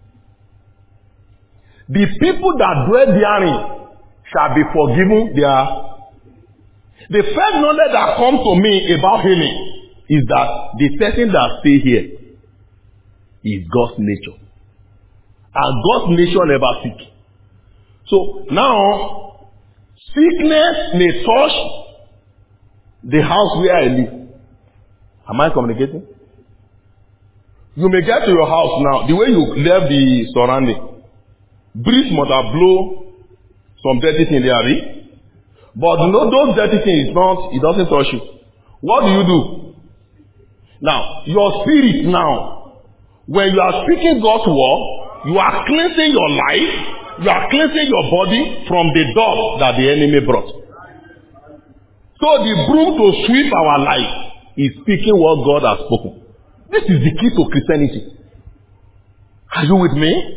The people that dwell therein shall be forgiven the first knowledge that comes to me about healing is that the person that stay here is God's nature. And God's nature never sick. So now, sickness may touch the house where I live. Am I communicating? You may get to your house now, the way you left the surrounding. Breeze must have blown some dirty thing there. But you know, those dirty things, it doesn't touch you. What do? Now, your spirit now, when you are speaking God's word, you are cleansing your life, you are cleansing your body from the dust that the enemy brought. So the broom to sweep our life is speaking what God has spoken. This is the key to Christianity. Are you with me?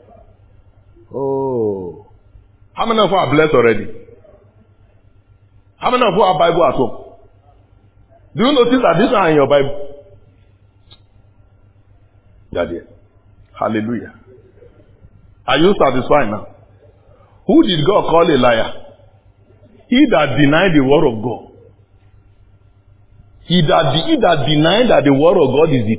Oh. How many of you are blessed already? How many of you have Bible at home? Do you notice that these are in your Bible? They are there. Hallelujah. Are you satisfied now? Who did God call a liar? He that denied the word of God. He that denied that the word of God is the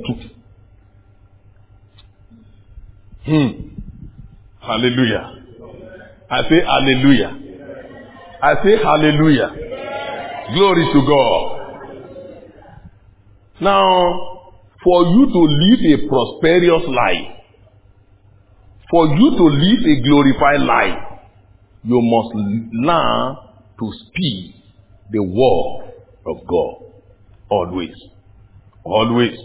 truth. Hallelujah. I say hallelujah. I say hallelujah. Glory to God. Now, for you to live a prosperous life, for you to live a glorified life, you must learn to speak the word of God. Always. Always.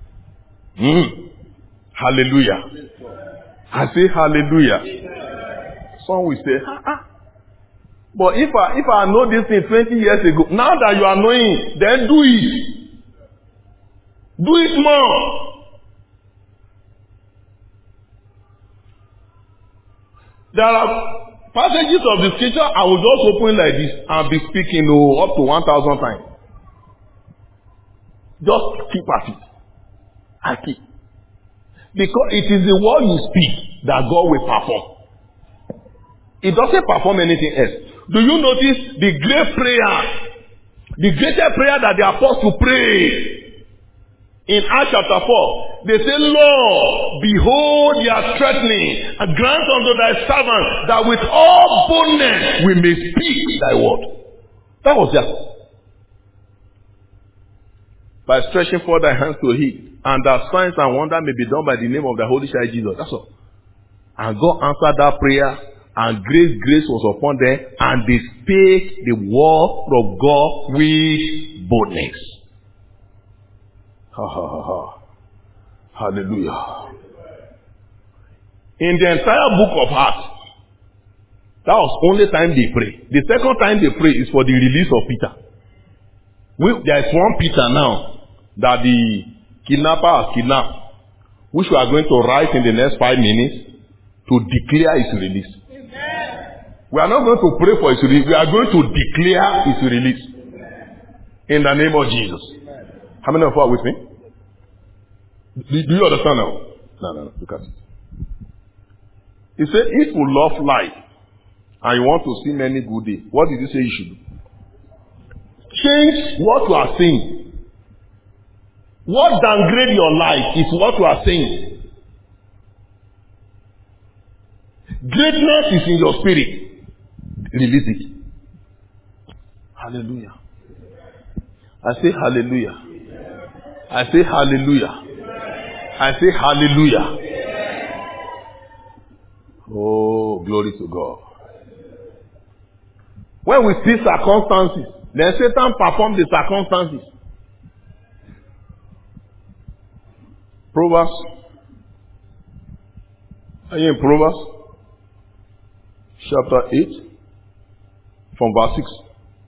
Hallelujah. I say hallelujah. Some will say, but if I know this thing 20 years ago, now that you are knowing, then do it. Do it more. There are passages of the scripture I will just open like this and be speaking up to 1,000 times. Just keep at it. I keep. Because it is the word you speak that God will perform. It doesn't perform anything else. Do you notice the great prayer, the greatest prayer that the apostle prayed in Acts chapter 4? They say, Lord, behold, they are threatening, and grant unto thy servant that with all boldness we may speak thy word. That was just by stretching forth thy hands to heal, and that signs and wonders may be done by the name of the Holy Child Jesus. That's all. And God answered that prayer, and grace was upon them, and they spake the word of God with boldness. Ha ha ha ha. Hallelujah. In the entire book of Acts, that was the only time they pray. The second time they pray is for the release of Peter. There is one Peter now that the kidnapper has kidnapped, which we are going to write in the next 5 minutes to declare his release. Amen. We are not going to pray for his release. We are going to declare his release. Amen. In the name of Jesus. Amen. How many of you are with me? Do you understand now? No. Look at it. He said, if you love life and you want to see many good days, what did he say you should do? Change what you are saying. What downgrade your life is what you are saying. Greatness is in your spirit. Release it. Hallelujah. I say hallelujah. I say hallelujah. I say hallelujah. Oh, glory to God. When we see circumstances, then Satan performs the circumstances. Proverbs. Are you in Proverbs? Chapter 8, from verse 6.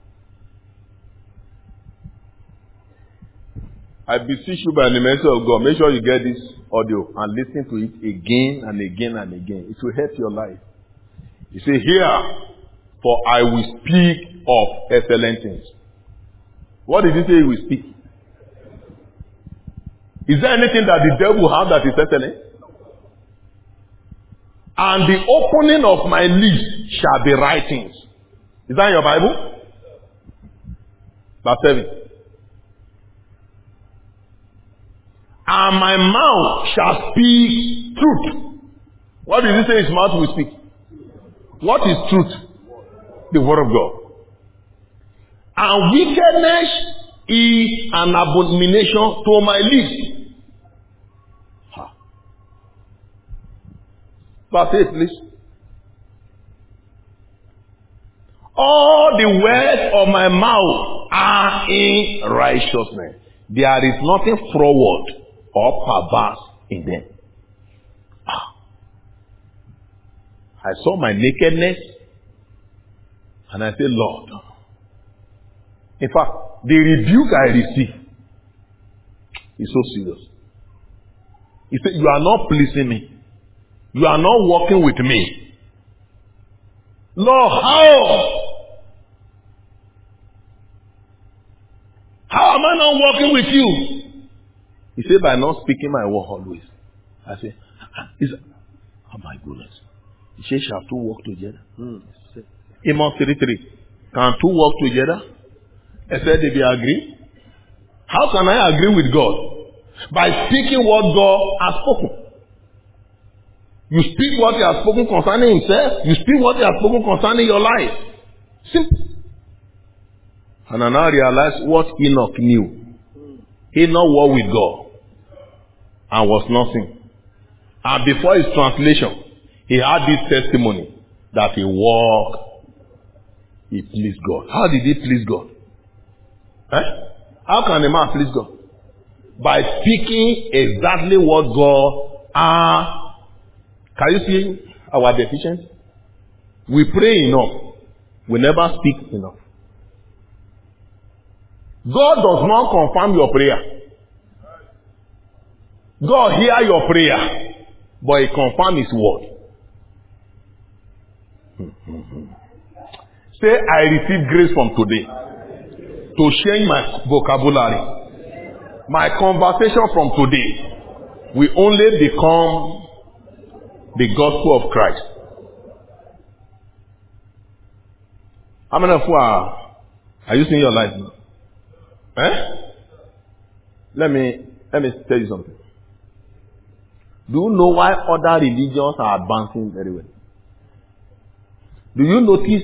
I beseech you by the mercy of God, make sure you get this audio and listen to it again and again and again. It will help your life. You say, hear, for I will speak of excellent things. What did he say he will speak? Is there anything that the devil has that is excellent? And the opening of my lips shall be writings. Is that in your Bible? Verse 7. And my mouth shall speak truth. What did he say his mouth will speak? What is truth? The word of God. And wickedness is an abomination to my lips. Verse 8, please. All the words of my mouth are in righteousness. There is nothing forward or perverse in them. I saw my nakedness and I said, Lord. In fact, the rebuke I received is so serious. He said, you are not pleasing me. You are not walking with me. Lord, how? How am I not walking with you? He said, by not speaking my word always. I said, oh my goodness. He said, shall two walk together? Amos 3:3. Can two walk together? I said, they be agree. How can I agree with God? By speaking what God has spoken. You speak what he has spoken concerning himself. You speak what he has spoken concerning your life. Simple. And I now realize what Enoch knew. Enoch walked with God and was nothing. And before his translation, he had this testimony that he walked, he pleased God. How did he please God? How can a man please God? By speaking exactly what God has. Can you see our deficiency? We pray enough. We never speak enough. God does not confirm your prayer. God hears your prayer, but he confirms his word. Say, I receive grace from today to change my vocabulary. My conversation from today will only become the gospel of Christ. How many of you are you seeing your life now? Eh? Let me tell you something. Do you know why other religions are advancing very well? Do you notice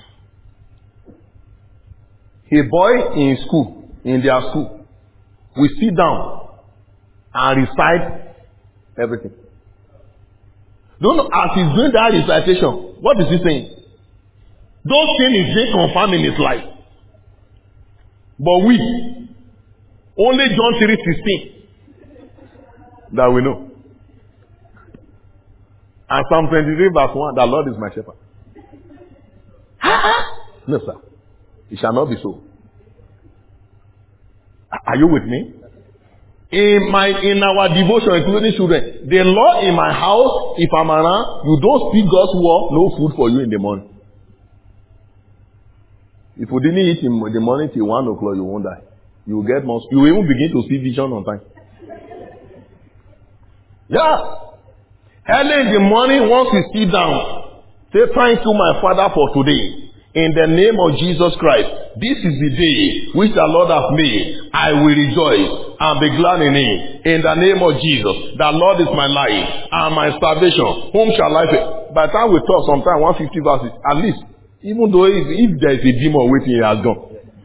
a boy in school, in their school, will sit down and recite everything? Do you know, as he's doing that recitation, what is he saying? Those things is being confirmed in his life. But we, only John 3:16 that we know. And Psalm 23 verse 1, the Lord is my shepherd. No, sir. It shall not be so. Are you with me? In our devotion, including children, the Lord in my house, if I'm around, you don't speak God's word, no food for you in the morning. If you didn't eat in the morning till 1 o'clock, you won't die. You will get more. You will even begin to see vision on time. Yeah. Early in the morning, once you sit down, say thank you, my Father, for today. In the name of Jesus Christ, this is the day which the Lord hath made. I will rejoice and be glad in it. In the name of Jesus, the Lord is my life and my salvation. Whom shall I fear? By the time we talk, sometimes 150 verses, at least, even though if there is a demon waiting, he has gone.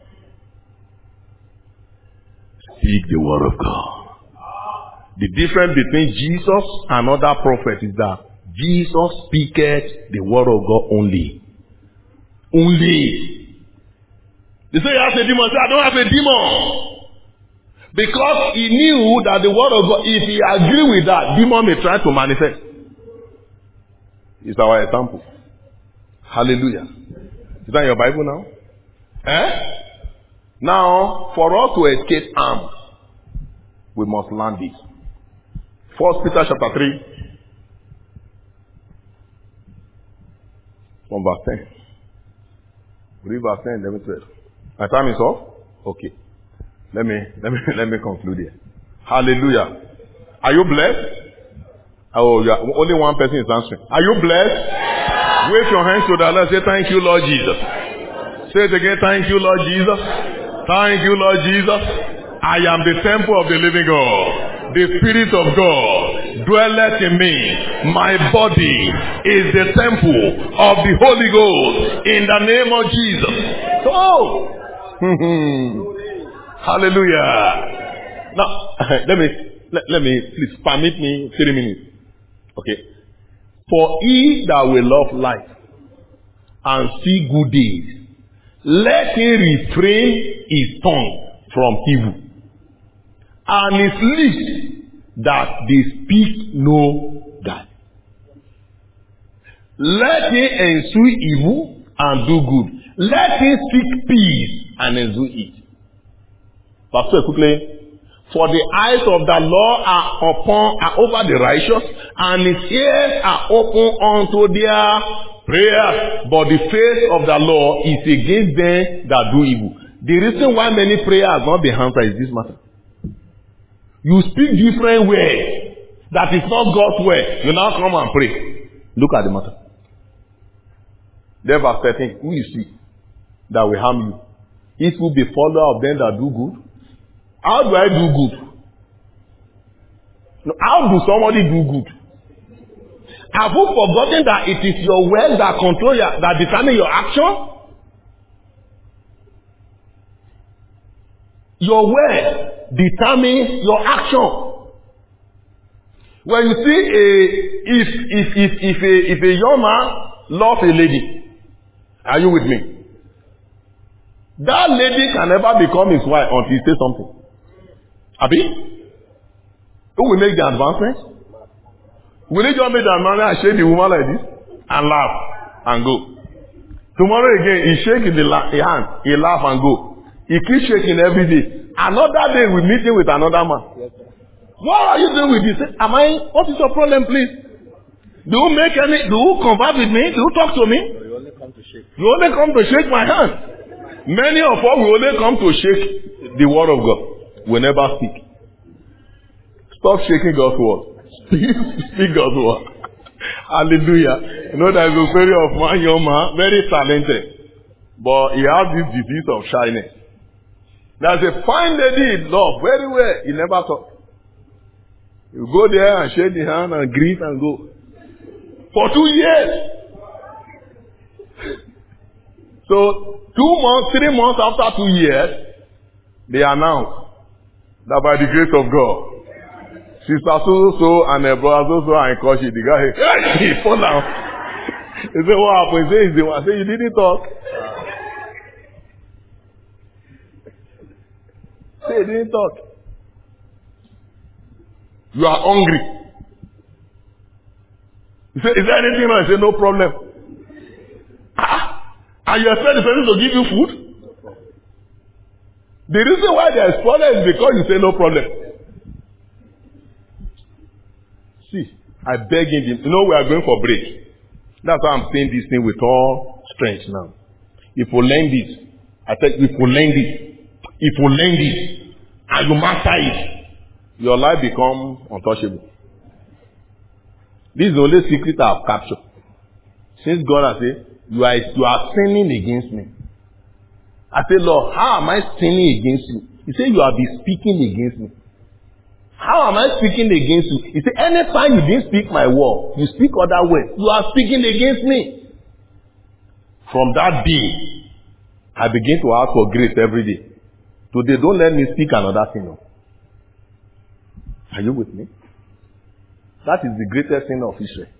Speak the word of God. The difference between Jesus and other prophets is that Jesus speaketh the word of God only. Only. They say he has a demon. Say, I don't have a demon. Because he knew that the word of God, if he agreed with that, demon may try to manifest. It's our example. Hallelujah. Is that in your Bible now? Eh? Now, for us to escape harm, we must learn this. 1 Peter chapter 3, from verse 10. Read verse 10, 11, 12. My time is off? Okay. Let me conclude here. Hallelujah. Are you blessed? Oh, yeah. Only one person is answering. Are you blessed? Yeah. Wave your hands to the Lord. Say, thank you, Lord Jesus. Say it again. Thank you, Lord Jesus. Thank you, Lord Jesus. I am the temple of the living God. The Spirit of God dwelleth in me. My body is the temple of the Holy Ghost in the name of Jesus. Oh! Hallelujah. Now, let me, please permit me 3 minutes. Okay. For he that will love life and see good days, let him refrain his tongue from evil, and his lips that they speak no guile. Let him ensue evil and do good. Let him seek peace and ensue it. Pastor, quickly. For the eyes of the Lord are over the righteous, and his ears are open unto their prayers. But the face of the Lord is against them that do evil. The reason why many prayers have not been answered is this matter. You speak different way. That is not God's way. You now come and pray. Look at the matter. There verse 13. Who you see that will harm you? It will be follower of them that do good. How do I do good? How do somebody do good? Have you forgotten that it is your words that control that determine your action? Your words determine your action. When you see if a young man loves a lady, are you with me? That lady can never become his wife until he says something. Abi? Who will make the advancement? Will he just make the advancement and shake the woman like this? And laugh and go. Tomorrow again, he shake the hand, he laugh and go. He keeps shaking every day. Another day, we meet him with another man. What are you doing with this? What is your problem, please? Do you converse with me? Do you talk to me? You only come to shake. You only come to shake my hand. Many of us will only come to shake the word of God. We never speak. Stop shaking God's word. Speak God's word. Hallelujah. You know, there is a story of one young man, very talented. But he has this disease of shyness. There's a fine lady in love, very well. He never talk. You go there and shake the hand and greet and go. For 2 years. So 2 months, 3 months after 2 years, they announce that by the grace of God, Sister so and her brother so and Koshi, the guy, he fall down. He said, what happened? He said, he's the one. I said, you didn't talk. Say, you didn't talk. You are hungry. He said, is there anything wrong? I said, no problem. And you expect the person to give you food? The reason why there is problem is because you say no problem. See, I beg him. You know we are going for break. That's why I'm saying this thing with all strength now. If you learn this, I tell you, if you learn this, and you master it, your life becomes untouchable. This is the only secret I have captured. Since God has said, you are sinning against me. I say, Lord, how am I sinning against you? He said, you have been speaking against me. How am I speaking against you? He said, anytime you didn't speak my word, you speak other words. You are speaking against me. From that day, I begin to ask for grace every day. Today, don't let me speak another thing. No. Are you with me? That is the greatest sin of Israel.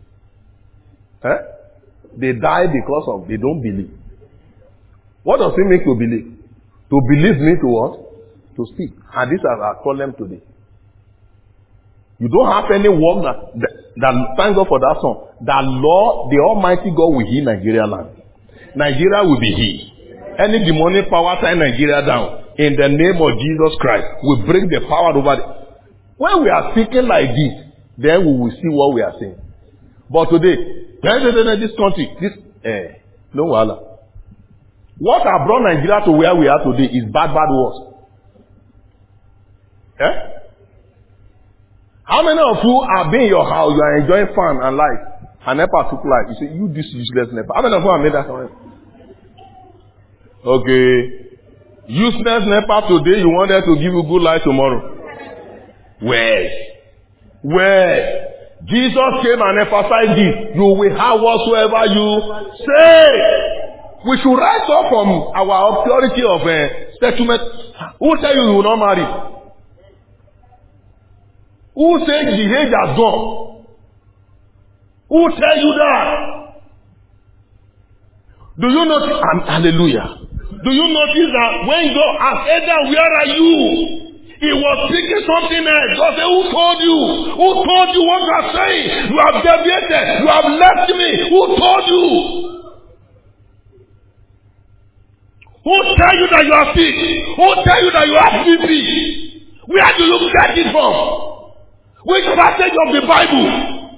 They die because of they don't believe. What does it make you believe? To believe me to what? To speak. And this is our problem today. You don't have any work that thank God for that song. That Lord, the Almighty God will heal Nigeria land. Nigeria will be healed. Any demonic power tie Nigeria down in the name of Jesus Christ will break the power over it. When we are speaking like this, then we will see what we are saying. But today, this country, no wala. What has brought Nigeria to where we are today is bad words. How many of you have been in your house, you are enjoying fun and life, and NEPA took life? You say, you this useless NEPA. How many of you have made that comment? Okay. Useless NEPA today, you wanted to give you good life tomorrow. Where? Jesus came and emphasized this. You will have whatsoever you say. We should rise up from our obscurity of settlement. Who tell you will not marry? Who said the age has gone? Who tell you that? Do you notice? Hallelujah. Do you notice that when God asked Adam, where are you? He was speaking something else. God said, who told you? Who told you what you are saying? You have deviated. You have left me. Who told you? Who tell you that you are sick? Who tell you that you have BP? Where do you get it from? Which passage of the Bible?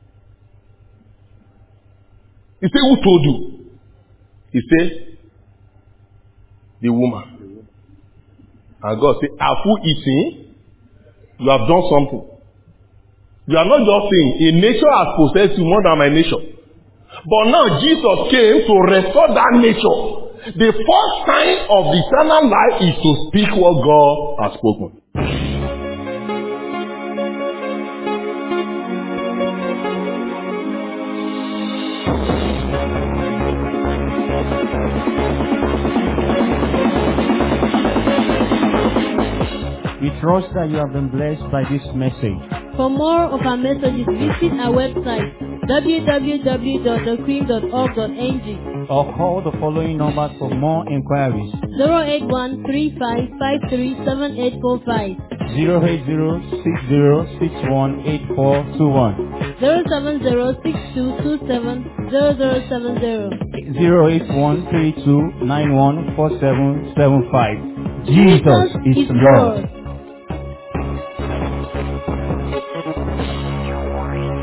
He said, who told you? He said, the woman. And God said, have you eaten? You have done something. You are not just saying, a nature has possessed you more than my nature. But now Jesus came to restore that nature. The first sign of the eternal life is to speak what God has spoken. We trust that you have been blessed by this message. For more of our messages, visit our website www.thecream.org.ng or call the following numbers for more inquiries. 081-3553-7845 08060618421 070-6227-0070 08132914775. Jesus is Lord.